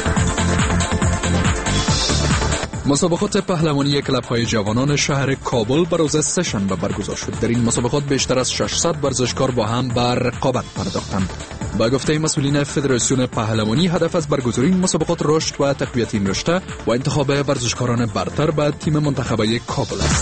مسابقات پهلوانی کلب‌های جوانان شهر کابل به روز سه‌شنبه برگزار شد. در این مسابقات بیشتر از ششصد ورزشکار با هم به رقابت پرداختند. با گفته مسئولین فدراسیون پهلوانی، هدف از برگزاری این مسابقات رشد و تقویت این رشته و انتخاب ورزشکاران برتر به تیم منتخبه کابل است.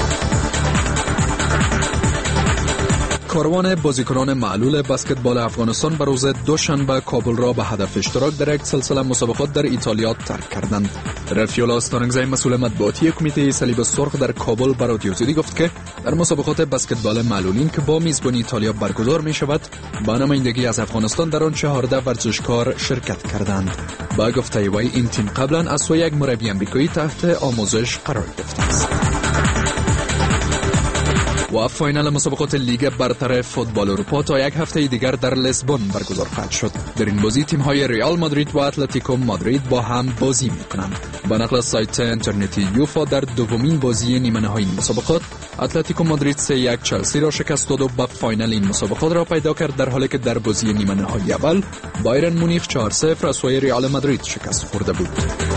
کاروان بازیکنان معلول بسکتبال افغانستان به روز دوشنبه کابل را به هدف اشتراک در یک سلسله مسابقات در ایتالیا ترک کردند. رفیولا استانگزی، مسئول مطبوعاتی کمیته صلیب سرخ در کابل، به رادیو زدی گفت که در مسابقات بسکتبال معلولین که با میزبانی ایتالیا برگزار می شود، با نمایندگی از افغانستان در آن چهارده ورزشکار شرکت کردند. با گفته وی این تیم قبلا از سوی یک مربی آمریکایی تحت آموزش قرار گرفته است. و فاینال مسابقات لیگ برتر فوتبال اروپا تا یک هفته دیگر در لیسبون برگزار خواهد شد. در این بازی تیم‌های ریال مادرید و اتلتیکو مادرید با هم بازی می‌کنند. به نقل سایت اینترنتی یوفا، در دومین بازی نیمه نهایی مسابقات اتلتیکو مادرید سه یک چلسی را شکست داد و به فاینال این مسابقات را پیدا کرد، در حالی که در بازی نیمه نهایی اول بایرن مونیخ چهار صفر از سوی ریال مادرید شکست خورده بود.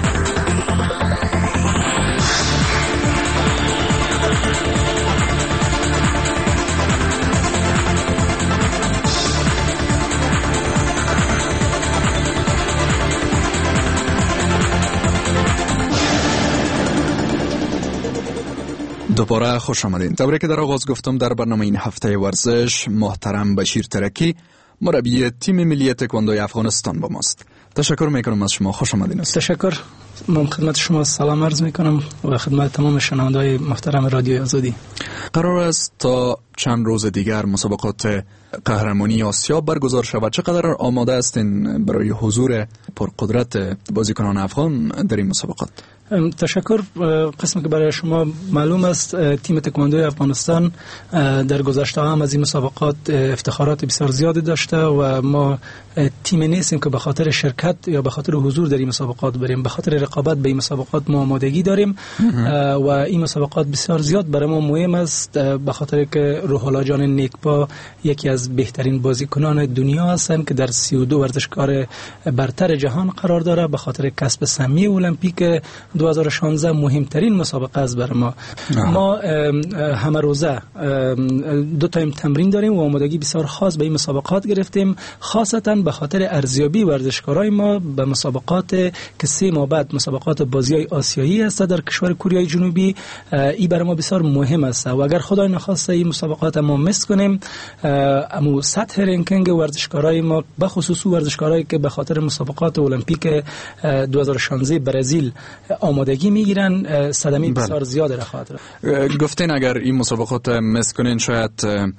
دوباره خوش آمدین. طوری که در آغاز گفتم، در برنامه این هفته ورزش محترم بشیر ترکی، مربی تیم ملی تکواندوی افغانستان با ماست. تشکر میکنم از شما، خوش آمدین. تشکر. من خدمت شما سلام عرض میکنم و خدمت تمام شنونده‌های محترم رادیو آزادی. قرار است تا چند روز دیگر مسابقات قهرمانی آسیا برگزار شود. چقدر آماده هستین برای حضور پرقدرت بازیکنان افغان در این مسابقات؟ تشکر. قسمی که برای شما معلوم است، تیم تکواندوی افغانستان در گذشته هم از این مسابقات افتخارات بسیار زیادی داشته و ما تیم نیستیم که به خاطر شرکت یا به خاطر حضور در این مسابقات بریم. به خاطر رقابت به این مسابقات ما آمادگی داریم و این مسابقات بسیار زیاد برای ما مهم است، به خاطر که روح الله جان نیکپا یکی از بهترین بازیکنان دنیا هستند که در سی و دو ورزشکار برتر جهان قرار داره. به خاطر کسب سهمیه المپیک دو هزار و شانزده مهمترین مسابقه است برای ما. آه. ما همه روزه دو تایم تمرین داریم و آمادگی بسیار خاص به این مسابقات گرفتیم، خاصتا به خاطر ارزیابی ورزشکارای ما به مسابقات که سه ماه بعد مسابقات بازی‌های آسیایی است در کشور کره جنوبی. این برای ما بسیار مهم است و اگر خدای نخواسته این مسابقات ما مس کنیم، امو سطح رنکینگ ورزشکارای ما به خصوص ورزشکارایی که به خاطر مسابقات المپیک دو هزار و شانزده برزیل آمادگی میگیرن صدمه بسیار زیاد را خواهد رفت. گفتین اگر این مسابقات مس کنین شاید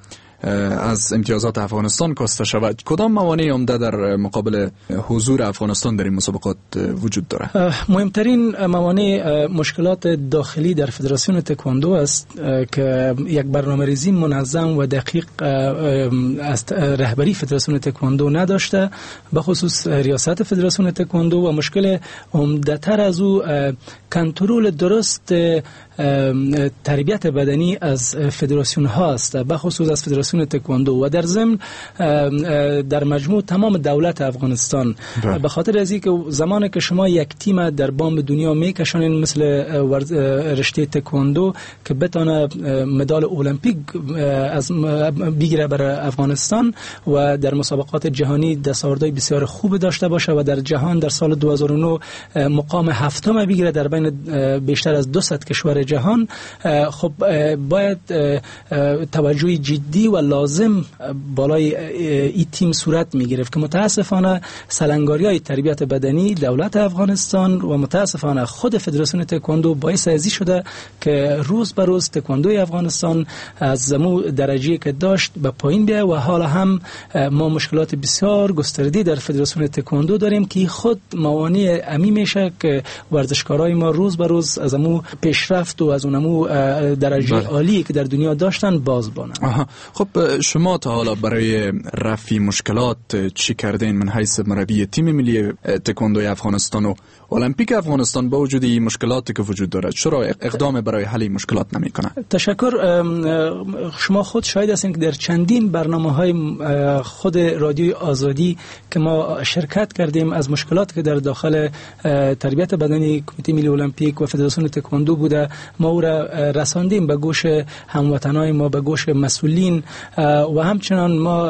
از امتیازات افغانستان کاسته شود. کدام موانع عمده در مقابل حضور افغانستان در این مسابقات وجود داره؟ مهمترین موانع مشکلات داخلی در فدراسیون تکواندو است که یک برنامه‌ریزی منظم و دقیق از رهبری فدراسیون تکواندو نداشته، به خصوص ریاست فدراسیون تکواندو، و مشکل عمده‌تر از او کنترل درست تربیت بدنی از فدراسیون ها است، به خصوص از فدراسیون تکواندو و در ضمن در مجموع تمام دولت افغانستان. به خاطر از اینکه زمانی که شما یک تیم در بام دنیا میکشانین مثل رشته تکواندو که بتونه مدال المپیک از بگیره برای افغانستان و در مسابقات جهانی دستاوردهای بسیار خوب داشته باشه و در جهان در سال دو هزار و نه مقام هفتم بگیره در بین بیشتر از دویست کشور جهان، خب باید توجه جدی و لازم بالای این تیم صورت میگرفت که متاسفانه سلنگاری‌های تربیت بدنی دولت افغانستان و متاسفانه خود فدراسیون تکواندو باعث ازی شده که روز به روز تکواندوی افغانستان از زمو درجه‌ای که داشت به پایین بیاید و حالا هم ما مشکلات بسیار گسترده در فدراسیون تکواندو داریم که خود موانع امی میشه که ورزشکارای ما روز به روز از امو پیشرفت و از اونمو درجه بله. عالی که در دنیا داشتن باز بانن. خب شما تا حالا برای رفع مشکلات چی کردین من حیث مربی تیم ملی تکواندوی افغانستان و المپیک افغانستان با وجود این مشکلاتی که وجود دارد چرا اقدام برای حل این مشکلات نمیکنه؟ تشکر. شما خود شاهد هستین که در چندین برنامه‌های خود رادیوی آزادی که ما شرکت کردیم از مشکلاتی که در داخل تربیت بدنی کمیته ملی المپیک و فدراسیون تکواندو بوده ما او را رساندیم به گوش هموطنای ما، به گوش مسئولین و همچنان ما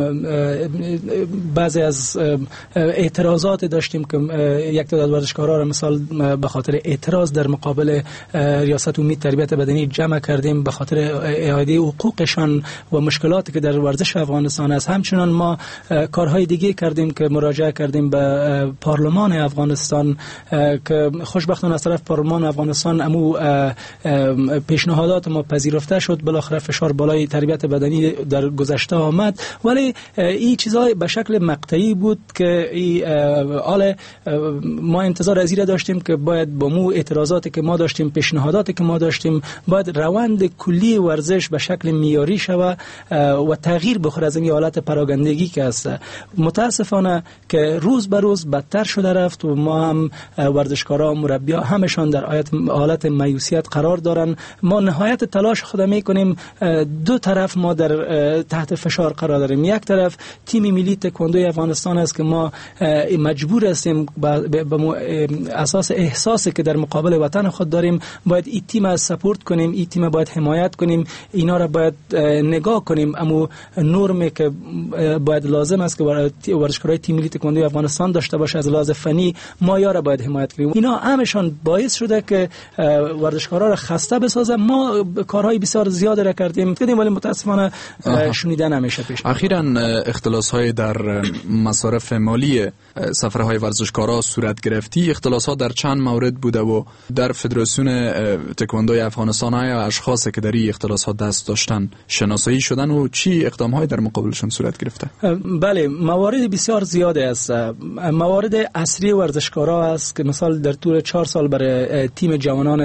بعضی از اعتراضات داشتیم که یک تعداد ورزشکارا را مثال به خاطر اعتراض در مقابل ریاست امید تربیت بدنی جمع کردیم به خاطر اعاده حقوقشان و مشکلاتی که در ورزش افغانستان است. همچنان ما کارهای دیگه کردیم که مراجعه کردیم به پارلمان افغانستان که خوشبختانه از طرف پارلمان افغانستان امو پیشنهادات ما پذیرفته شد. بالاخره فشار بالای تربیت بدنی در گذشته آمد، ولی این چیزای به شکل مقطعی بود که ای آل ما انتظار از این داشتیم که باید با مو اعتراضاتی که ما داشتیم، پیشنهاداتی که ما داشتیم، باید روند کلی ورزش به شکل معیاری شود و تغییر بخوره از این حالت پراگندگی که است. متاسفانه که روز به روز بدتر شده رفت و ما هم ورزشکارا، مربیان همشان در حالت مایوسیت قرار دارن. ما نهایت تلاش خود میکنیم، دو طرف ما در تحت فشار قرار داریم. یک طرف تیم ملی تکواندوی افغانستان است که ما مجبور هستیم به اساس احساسی که در مقابل وطن خود داریم باید این تیم را سپورت کنیم، این تیم باید حمایت کنیم، اینا را باید نگاه کنیم. اما نرمی که باید لازم است که ورزشکارای تیم ملی تکواندوی افغانستان داشته باشه از لحاظ فنی ما یا را باید حمایت کنیم. اینا همشان باعث شده که ورزشکارا را خسته بسازه. ما کارهای بسیار زیاد را کردیم کردیم ولی متاسفانه شنیده نمیشه پیش. اخیراً اختلاس‌های در مصارف مالی سفرهای ورزشکارا صورت گرفتی. اختلاسات در چند مورد بوده و در فدراسیون تکواندوی افغانستان های اشخاصی که در این اختلاسات دست داشتن شناسایی شدن و چی اقدام‌های در مقابلشون صورت گرفته؟ بله، موارد بسیار زیاده است. موارد اصلی ورزشکارا است که مثلا در طول چهار سال برای تیم جوانان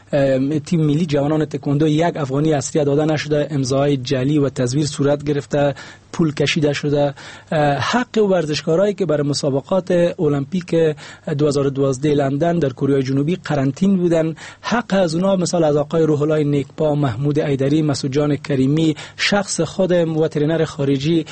تیم ملی جوانان تکواندو یک افغانی اصلی داده نشده، امضای جعلی و تزویر صورت گرفته، پول کشیده شده. حق ورزشکارایی که برای مسابقات المپیک دو هزار و دوازده لندن در کره جنوبی قرنطین بودن، حق از اونا مثال از آقای روح الله نیکپا، محمود ایدری، مسعود جان کریمی، شخص خودم، وترینر خارجی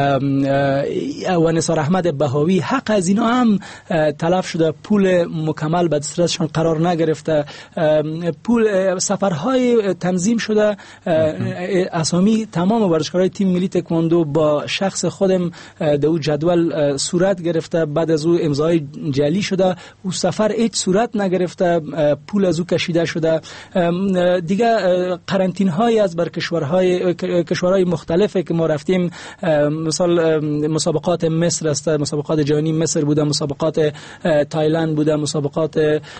و نثار احمد بهاوی، حق از اینا هم تلف شده، پول مکمل به دسترسشان قرار نگرفته، پول سفرهای تنظیم شده. اسامی تمام ورزشکارای تیم ملی تکواندو با شخص خودم در او جدول صورت گرفته، بعد از او امضای جعلی شده، او سفر هیچ صورت نگرفته، پول از او کشیده شده. دیگه قرنطین های از بر کشورهای کشورهای مختلفه که ما رفتیم، مثلا مسابقات مصر است، مسابقات جهانی مصر بوده، مسابقات تایلند بوده، مسابقات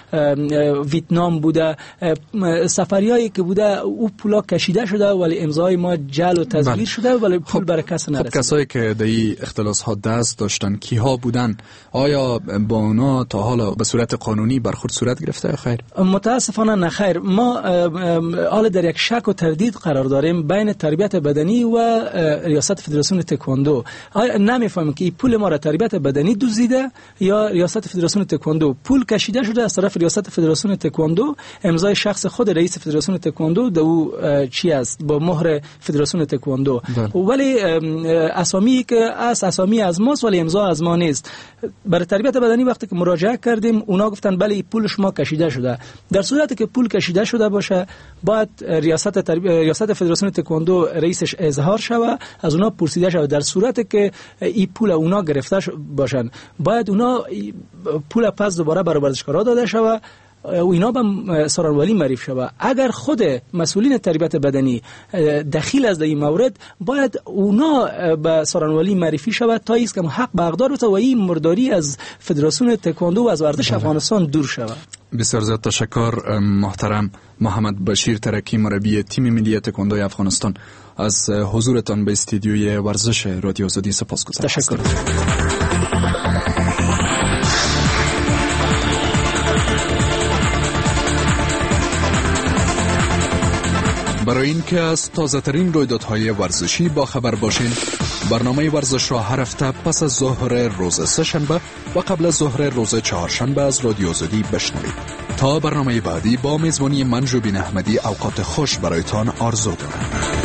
ویتنام بوده، سفریایی که بوده او پولا کشیده شده ولی امضای ما جعل و تزویر شده ولی پول برای کس نرسید. خب کسایی که در این اختلاس ها دست داشتن کیها بودن؟ آیا با اونا تا حالا به صورت قانونی برخورد صورت گرفته یا خیر؟ متاسفانه نه خیر. ما حال در یک شک و تردید قرار داریم بین تربیت بدنی و ریاست فدراسیون تکواندو. نمیفهمیم که این پول ما را تربیت بدنی دزدیده یا ریاست فدراسیون تکواندو پول کشیده شده از طرف ریاست فدراسیون تکواندو، امضای شخص خود رئیس فدراسیون تکواندو دو او چی است با مهر فدراسیون تکواندو، ولی اسامی که از اسامی از ماست ولی امضا از ما نیست. برای تربیت بدنی وقتی که مراجعه کردیم اونا گفتن بله پول شما کشیده شده. در صورتی که پول کشیده شده باشه باید ریاست تربی... ریاست فدراسیون تکواندو رئیسش اظهار شود، از اونا پرسیده شود. در صورتی که این پول اونا گرفته باشن باید اونا پول پس دوباره برای ورزشکارا داده شود و اینا به سارنوالی معرفی شود. اگر خود مسئولین تربیت بدنی دخیل از این مورد باید اونا به سارنوالی معرفی شود تا ایست که حق به حقدار بشه و این مرداری از فدراسیون تکواندو و از ورزش افغانستان دور شود. بسیار زیاد تشکر محترم محمد بشیر ترکی، مربی تیم ملی تکواندوی افغانستان، از حضورتان به استودیوی ورزش رادیو آزادی سپاسگزارم. تشکر. برای اینکه از تازه ترین رویدادهای ورزشی با خبر باشین، برنامه ورزش را هر هفته پس از ظهر روز سه‌شنبه و قبل از ظهر روز چهارشنبه از رادیو آزادی بشنوید. تا برنامه بعدی با میزبانی من جوبین احمدی اوقات خوش برایتان آرزو دارم.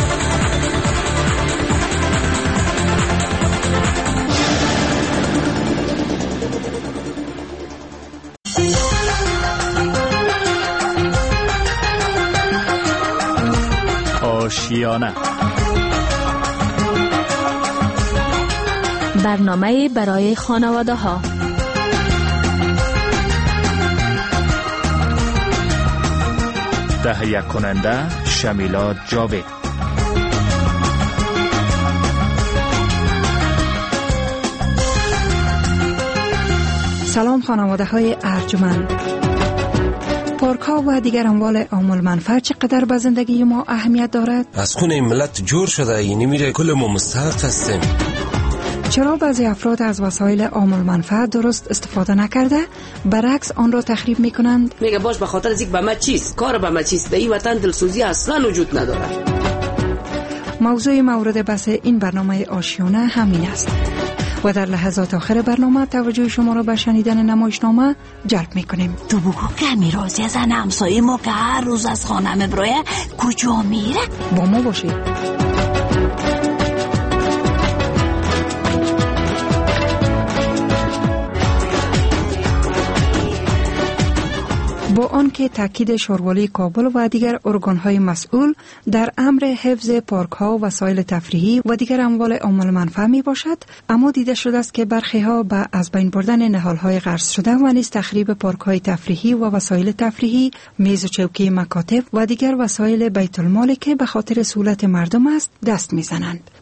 آشیانه، برنامه برای خانواده ها. تهیه کننده شمیلا جاوید. سلام خانواده های ارجمند. پارک ها و دیگر اموال عامل منفعه چقدر به زندگی ما اهمیت دارد؟ از خون این ملت جور شده، اینی میره کل ما مستحق هستیم. چرا بعضی افراد از وسایل عامل منفعه درست استفاده نکرده برعکس آن را تخریب میکنند؟ میگه باش به خاطر از یک به ما چیست، کار به ما چیست، در این وطن دلسوزی اصلا وجود نداره. موضوع مورد بحث این برنامه آشیانه همین است و در لحظات آخر برنامه توجه شما را به شنیدن نمایشنامه جلب میکنیم. تو بگو کمی رازی زن همسایه ما که هر روز از خانه مبرایه کجا میره؟ با ما باشید. با آنکه تاکید شاروالی کابل و دیگر ارگان‌های مسئول در امر حفظ پارک‌ها، وسایل تفریحی و دیگر اموال عامل منفعه می باشد، اما دیده شده است که برخی‌ها به از بین بردن نهال‌های قرض شده و نیز تخریب پارک‌های تفریحی و وسایل تفریحی، میز و چوکی مکاتب و دیگر وسایل بیت المال که به خاطر سهولت مردم است دست می‌زنند.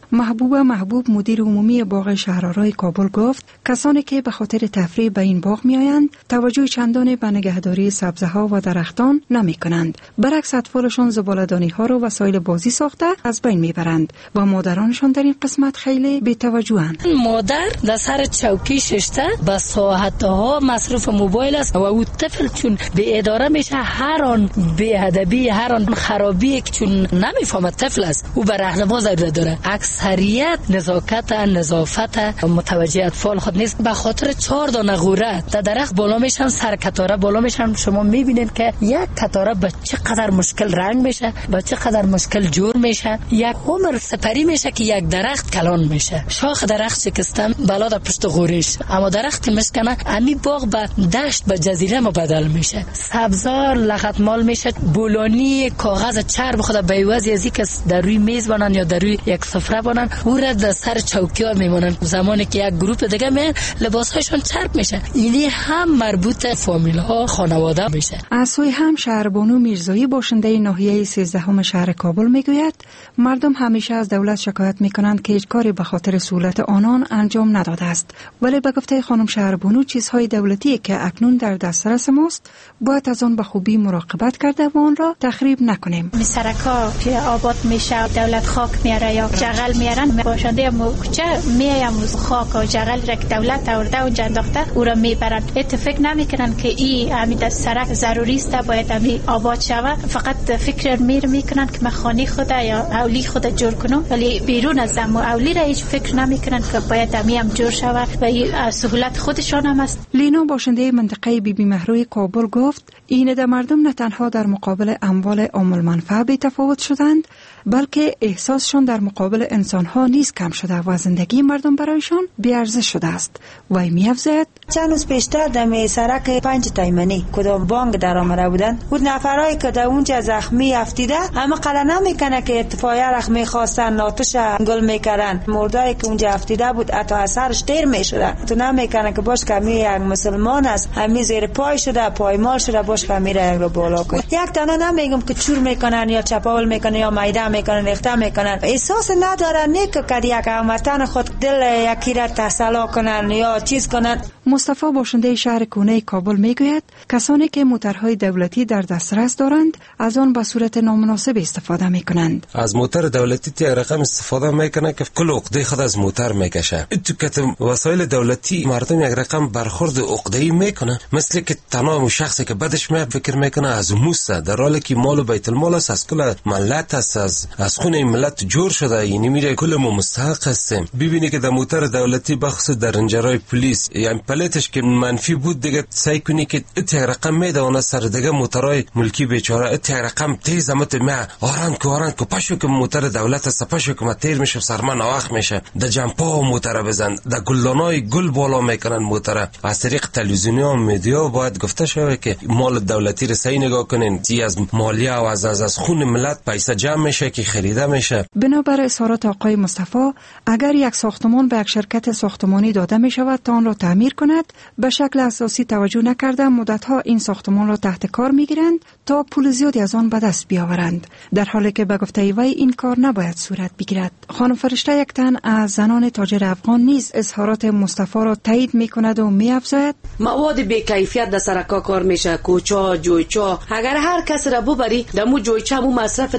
محبوبه محبوب مدیر عمومی باغ شهرآرای کابل گفت کسانی که به خاطر تفریح به این باغ می آیند توجه چندانی به نگهداری سبزه ها و درختان نمی کنند. برعکس اطفالشان زباله‌دانی ها را وسایل بازی ساخته از بین می برند و مادرانشان در این قسمت خیلی بی توجهند. مادر در سر چوکی ششته با ساعتها مصرف موبایل است و او طفل چون به اداره میشه هر آن بی ادبی هر آن خرابی چون نمیفهمه طفل است او به راهنما ضرورت داره. اکثریت نزاکت نظافت متوجه اطفال خود نیست. به خاطر چهار دانه غوره در درخت بالا میشن سر کتاره بالا میشن. شما میبینید که یک کتاره به چقدر مشکل رنگ میشه به چقدر مشکل جور میشه. یک عمر سپری میشه که یک درخت کلان میشه. شاخ درخت شکستن بالا در پشت غورش اما درخت میشکنه امی باغ به دشت به جزیره مبدل میشه. سبزار لغتمال میشه. بولانی کاغذ چرب خود به عوض ازی که در روی میز بانن یا در روی یک سفره بانن او را در سر چوکی ها میمونن. زمانی که یک گروپ دیگه میان لباسهایشون چرب میشه. اینی هم مربوط فامیل ها خانواده میشه. از سوی هم شهربانو میرزایی باشنده ناحیه سیزدهم شهر کابل میگوید مردم همیشه از دولت شکایت میکنند که هیچ کاری به خاطر سهولت آنان انجام نداده است، ولی به گفته خانم شهربانو چیزهای دولتی که اکنون در دسترس ماست باید از آن به خوبی مراقبت کرده و آن را تخریب نکنیم. سرکا که آباد میشه دولت خاک میاره یا جغل میارن باشنده کوچه میایم خاک و جغل را که دولت آورده و انداخته او را میبرن. اتفاق نمیکنن که این امید سرک ضروری است باید امی آباد شود. فقط فکر میر میکنن که من خانه خود یا اولی خود جور کنم ولی بیرون از زمو اولی را هیچ فکر نمیکنن که باید امی هم جور شود و سهولت خودشان هم است. لینا باشنده منطقه بی بی مهروی کابل گفت این ده مردم نه تنها در مقابل اموال عام المنفعه بی تفاوت شدند بلکه احساسشان در مقابل انسانها نیز کم شده و زندگی مردم برایشان بی ارزش شده است. و می افزاید چند روز پیشتر در سرک پنج تایمنی کدام بانک در آمده بودند بود نفرایی که در اونجا زخمی افتیده اما قرار نمیکنه که اتفاقی رخ میخواستن ناتش گل میکردن. مردایی که اونجا افتیده بود حتی اثرش دیر میشده تو نمیکنه که باش که می یک مسلمان است همی زیر پای شده پایمال شده باش که میره یک رو بالا کنه. یک تنها نمیگم که چور میکنن یا چپاول میکنن یا میده میکنن ریخته میکنن. احساس ندارن نه که کدی یک هموطن خود دل یکی را تسلا کنن یا چیز کنن. مصطفی باشنده شهر کونه کابل میگوید کسانی که موترهای دولتی در دسترس دارند از آن به صورت نامناسب استفاده میکنند. از موتر دولتی تی رقم استفاده میکنه که کل عقده خود از موتر میکشه. تو که وسایل دولتی مردم یک رقم برخورد عقده‌ای میکنه مثل که تنها شخصی که بدش میاد فکر میکنه از موست در حالی که مال بیت المال است از کل ملت است از از خون ملت جور شده. یعنی میره کل ما مستحق هستیم. ببینی که در موتر دولتی بخصوص در انجرای پلیس یعنی پلیتش که منفی بود دیگه سعی کنی که ات رقم میده اون سر دیگه موترای ملکی بیچاره ات رقم تیز امت ما آران که آران که پاشو که موتر دولت است پاشو که متیر میشه سرمن آخ میشه در جمپا موتر بزن در گلدانای گل بالا میکنن موتر. از طریق تلویزیونی و مدیا باید گفته شوه که مال دولتی رسایی نگاه کنین زی از مالیه و از از, از خون ملت پیسه جمع میشه که خریده میشه. بنابر اظهارات آقای مصطفی اگر یک ساختمان به یک شرکت ساختمانی داده می شود تا آن را تعمیر کند به شکل اساسی توجه نکرده مدتها این ساختمان را تحت کار می گیرند تا پول زیادی از آن به دست بیاورند در حالی که به گفته وی این کار نباید صورت بگیرد. خانم فرشته یک تن از زنان تاجر افغان نیز اظهارات مصطفی را تایید می کند و می افزاید مواد بی کیفیت در سرکا کار میشه کوچا جویچا اگر هر کس را ببری دمو جویچا مو مصرف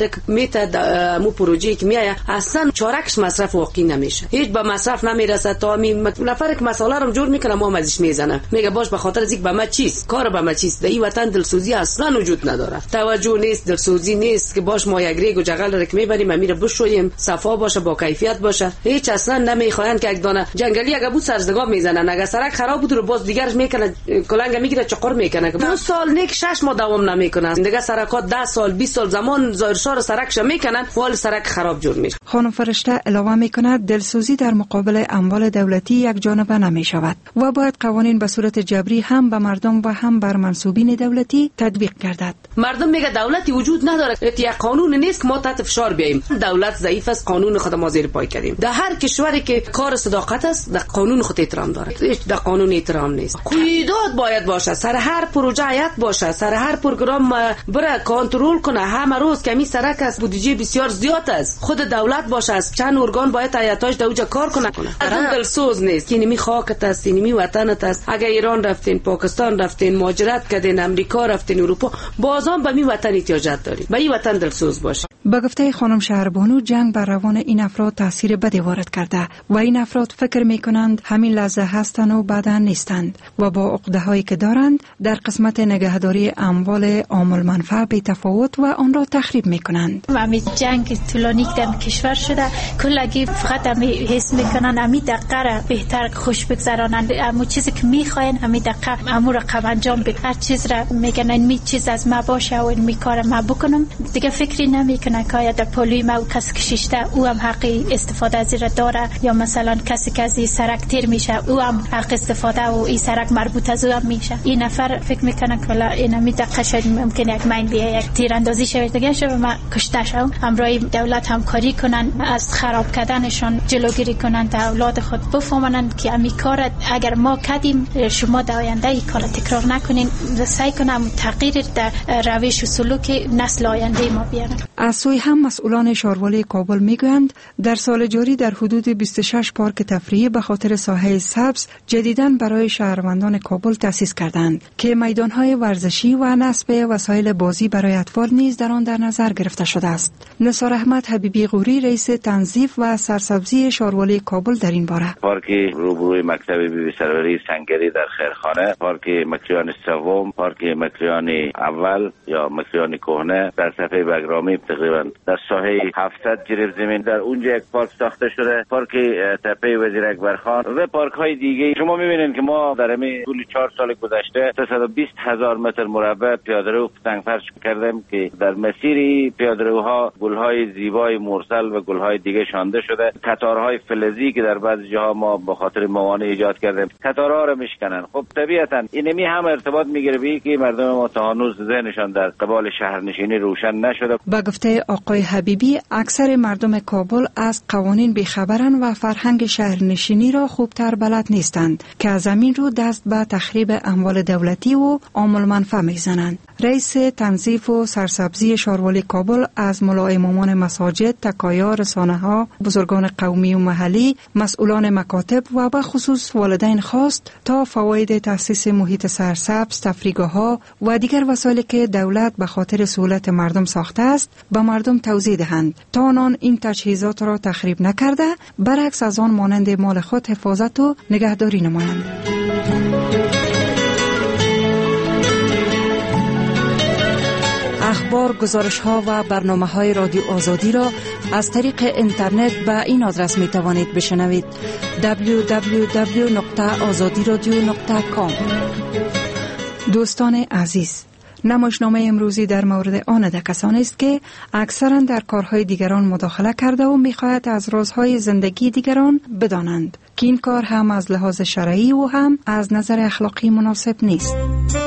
میته مو پروژه که میایه اصلا چارکش مصرف واقعی نمیشه هیچ به مصرف نمیرسه تا می نفر که مسئله رو جور میکنه ما ازش میزنه میگه باش به خاطر زیک به ما چیست کار به ما چیست در این وطن دلسوزی اصلا وجود نداره توجه نیست دلسوزی نیست که باش ما یک ریگ و جغل رو که میبریم امیر بشویم صفا باشه با کیفیت باشه هیچ اصلا نمیخواین که یک دانه جنگلی اگه بود سرزدگاه میزنن اگه سرک خراب بود رو باز دیگرش میکنه کلنگ میگیره چقر میکنه دو سال نیک شش ماه دوام نمیکنه دیگه سرکات ده سال بیست سال زمان ظاهرشار سرکش میکنن وال سرک خراب جور میشه. خانم فرشته علاوه میکند دلسوزی در مقابل اموال دولتی یک جانبه نمی شود و باید قوانین به صورت جبری هم به مردم و هم بر منصوبین دولتی تطبیق گردد. مردم میگه دولتی وجود نداره یک قانون نیست که ما تحت فشار بیاییم. دولت ضعیف است قانون خود ما زیر پای کردیم. در هر کشوری که کار صداقت است در قانون خود احترام داره هیچ در قانون احترام نیست. قیودات باید باشه سر هر پروژه هیئت باشه سر هر پروگرام بره کنترل کنه همه روز کمی سرک است بودجه بسیار زیاد است خود دولت باشه است، چند ارگان باید ایتاش دوجا کار کنه. اصلا دلسوز نیست که اینمی خاکت است، اینمی وطنت است. اگر ایران رفتین، پاکستان رفتین، مهاجرت کردین، امریکا رفتین، اروپا، بازم به می وطن احتیاجات داریم. به این وطن دلسوز باشه. با گفته خانم شهربانو، جنگ بر روان این افراد تاثیر بدی وارد کرده و این افراد فکر میکنند همین لحظه هستند و بعدا نیستند و با عقده هایی که دارند در قسمت نگهداری اموال عامل منفعه بی تفاوت و آن را تخریب میکنند. همین جنگ طولانی که در کشور شده، کلگی فقط همی حس میکنن همی دقیقه را بهتر خوش بگذرانند، اما چیزی که میخواین همی دقیقه امور رقم انجام بید. هر چیز را میگن این چیز از ما باشه و این کار ما بکنم، دیگه فکری نمیکنن که در پلوی ما و کسی که شیشته او هم حقی استفاده از را داره، یا مثلا کسی که از این سرک تیر میشه او هم حق استفاده و این سرک مربوط از او هم میشه. این نفر فکر میکنه که ولی این همی دقیقه شاید ممکنه یک مین بیه، یک تیراندازی شود، دیگه شود ما کشته شو. همراه دولت همکاری کنن، از خراب کردنشان جلوگیری کنن تا اولاد خود بفهمن که امی کار اگر ما کردیم شما در آینده این کار تکرار نکنین. سعی کنم تغییر در روش و سلوک نسل آینده ما بیارن. از سوی هم مسئولان شاروالی کابل میگویند در سال جاری در حدود بیست و شش پارک تفریحی به خاطر ساحه سبز جدیداً برای شهروندان کابل تأسیس کردند که میدانهای ورزشی و نصب وسایل بازی برای اطفال نیز در آن در نظر گرفته شده است. نثار احمد حبیبی غوری رئیس تنظیف و سرسبزی شاروالی کابل در این باره: پارک روبروی مکتب بیبی سروری سنگری در خیرخانه، پارک مکریان سوم، پارک مکریان اول یا مکریان کهنه در صفحه بگرامی تقریبا در ساحه هفتصد جریب زمین در اونجا یک پارک ساخته شده. پارک تپه وزیر اکبر خان و پارک های دیگه. شما میبینید که ما در همین طول چهار سال گذشته سیصد و بیست هزار متر مربع پیاده‌رو پتنگ فرش کردیم که در مسیر پیاده‌روها گل‌های زیبای مرسل و گل‌های دیگه شانده شده. قطارهای فلزی که در بعضی جاها ما به خاطر موانع ایجاد کردیم قطارها رو میشکنن. خب طبیعتاً اینمی هم ارتباط میگیره به که مردم ما تا هنوز ذهنشان در قبال شهرنشینی روشن نشده. با گفته آقای حبیبی، اکثر مردم کابل از قوانین بیخبرند و فرهنگ شهرنشینی را خوبتر بلد نیستند که از زمین رو دست به تخریب اموال دولتی و عامل منفعه میزنند. رئیس تنظیف و سرسبزی شاروالی کابل از ملا امامان مساجد، تکایا، رسانه‌ها، بزرگان قومی و محلی، مسئولان مکاتب و به خصوص والدین خواست تا فواید تأسیس محیط سرسبز، تفریحگاه‌ها و دیگر وسایلی که دولت به خاطر سهولت مردم ساخته است به مردم توضیح دهند تا آنان این تجهیزات را تخریب نکرده، برعکس از آن مانند مال خود حفاظت و نگهداری نمایند. اخبار، گزارش ها و برنامه های رادیو آزادی را از طریق اینترنت به این آدرس می توانید بشنوید: دبلیو دبلیو دبلیو نقطه آزادی رادیو نقطه کام. دوستان عزیز، نمایشنامه امروزی در مورد آن ده کسانی است که اکثرا در کارهای دیگران مداخله کرده و می‌خواهد از رازهای زندگی دیگران بدانند که این کار هم از لحاظ شرعی و هم از نظر اخلاقی مناسب نیست.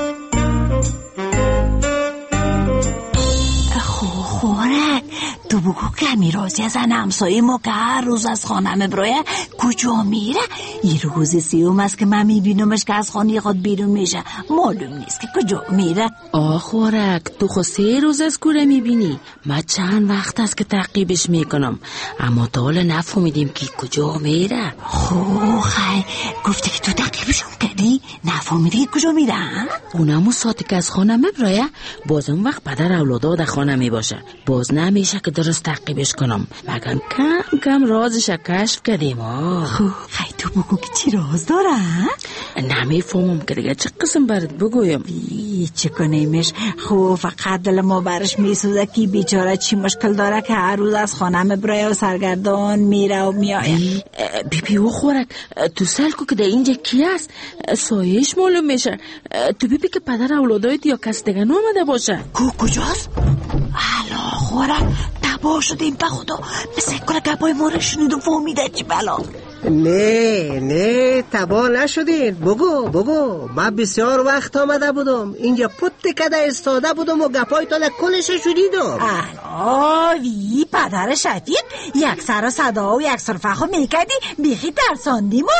خورک تو بگو کمی رازی از ان همسایه ما که هر روز از خانه برای کجا میره؟ این روز سیوم است که من میبینمش که از خانه خود بیرون میشه، معلوم نیست که کجا میره. آه خورک تو خود سه روز از کوره میبینی، من چند وقت است که تعقیبش میکنم اما تا حالا نفهمیدیم که کجا میره. خو خی گفتی که تو تعقیبشم کردی؟ نفهمیدی کجا میره؟ اونمو ساعتی که از خانه میبره باز اون وقت پدر اولادا در خانه میباشه، باز نمیشه که درست تعقیبش کنم مگم کم کم رازش کشف کردیم. آه خی تو بگو که چی راز داره؟ نمیفهمم که دیگه چه قسم برات بگویم. چه کنیمش؟ خب فقط دل ما برش میسوزه که بیچاره چی مشکل داره که هر روز از خانه مبره و سرگردان میره و میآید. بی بی و خورک تو سلکو که در اینجا کی است سایش معلوم میشه. تو بی بی که پدر اولادایت یا کس دیگه نامده باشه. کو کجاست؟ الا خورک تبا شدیم به خدا، مثل کنه گبای ما رو شنید و فهمیده چی بلا. نه نه تبا نشدین، بگو بگو من بسیار وقت آمده بودم اینجا پت کده استاده بودم و گپای تا کلش شدیدم. آوی پدر شفیق یک سر صدا و یک سر فخو میکردی بیخی ترساندی ماره.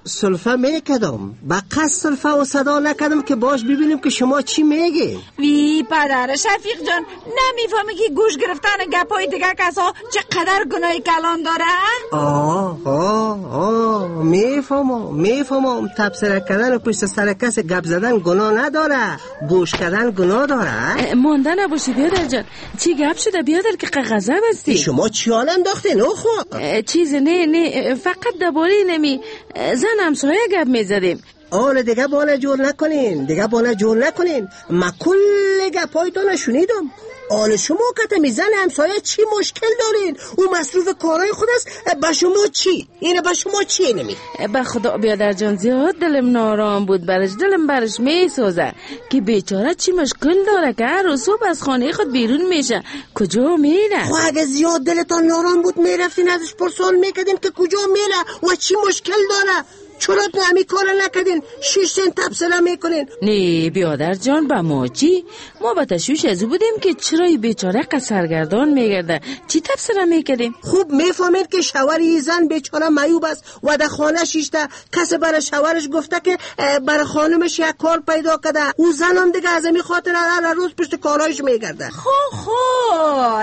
سلفه میکدم، با قصد سلفه و صدا نکدم که باش ببینیم که شما چی میگی. وی پدر شفیق جان، نمیفهمی که گوش گرفتن گپای دیگه کسا چقدر گناه کلان داره؟ آه آه آه میفهمم میفهمم تبصره کردن و پشت سر کس گپ زدن گناه نداره، گوش کردن گناه داره. مانده نباشی بیادر جان، چی گپ شده بیادر که غضب هستی؟ شما چی حال انداختین اخو؟ چیز نه نه فقط درباره نمی زن همسایه گپ میزدیم. آره دیگه بانه جور نکنین، دیگه بانه جور نکنین. ما کل گپایتون شنیدم. آل شما که میزن همسایه چی مشکل دارین؟ او مصروف کارهای خود است، با شما چی؟ اینه با شما چی نمی؟ به خدا بیادر جان زیاد دلم نارام بود برش، دلم برش میسوزه که بیچاره چی مشکل داره که هر روز صبح از خانه خود بیرون میشه، کجا میره؟ خب اگه زیاد دلتان نارام بود میرفتین ازش پرسان میکردین که کجا میره و چی مشکل داره؟ چرا نمی کار نکردین؟ شش سن تبصره میکنین؟ نه بیادر جان با ما چی؟ ما با تشویش از بودیم که چرا بیچاره که سرگردان میگرده، چی تبصره میکردیم؟ خوب میفهمید که شوهر زن بیچاره معیوب است و در خانه شیشته کسی برای شوهرش گفته که برای خانمش یک کار پیدا کرده، او زن هم دیگه از این خاطر هر روز پشت کارایش میگرده. خو خو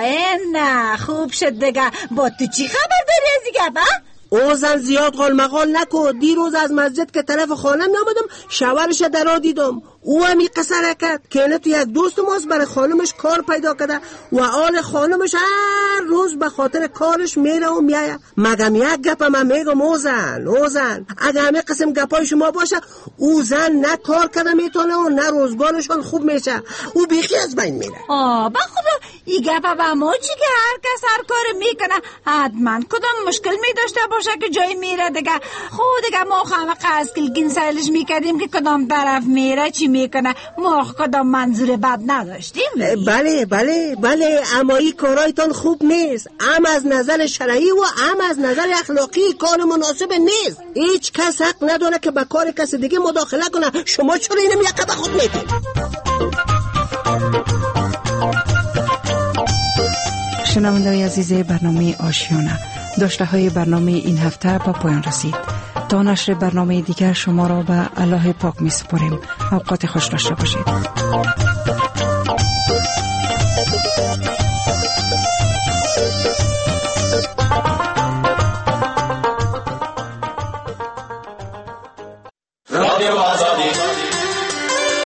نه خوب شد دیگه. با تو چی خبر داری از دیگه با؟ او زن زیاد قال مقال نکو. دیروز از مسجد که طرف خانم نامدم شوهرش درا دیدم، او همی قصر کرد که اینه تو یک دوست ماست برای خانمش کار پیدا کرده و آل خانمش هر روز به خاطر کارش میره و میایه. مگم یک گپ من میگم او زن او زن اگه همه قسم گپای شما باشه، او زن نه کار کرده میتونه و نه روزگارشون خوب میشه، او بیخی از بین میره. آه با خدا این گپ با ما چی که هر کس هر کار میکنه حتما کدام مشکل میداشته باشه که جای میره دیگه. خود دیگه ما خمه قسکلگین سرلش میکردیم که کدام طرف میره چی میکنه، ما کدام منظور بد نداشتیم. بله بله بله اما این کارایتان خوب نیست، هم از نظر شرعی و هم از نظر اخلاقی کار مناسب نیست. هیچ کس حق نداره که به کار کس دیگه مداخله کنه. شما چرا اینم یک به خود میتین؟ شنونده‌های عزیز برنامه آشیانه، داشته های برنامه این هفته با پایان رسید. تا نشر برنامه دیگر شما را به الله پاک می سپاریم. اوقات خوش داشته باشید.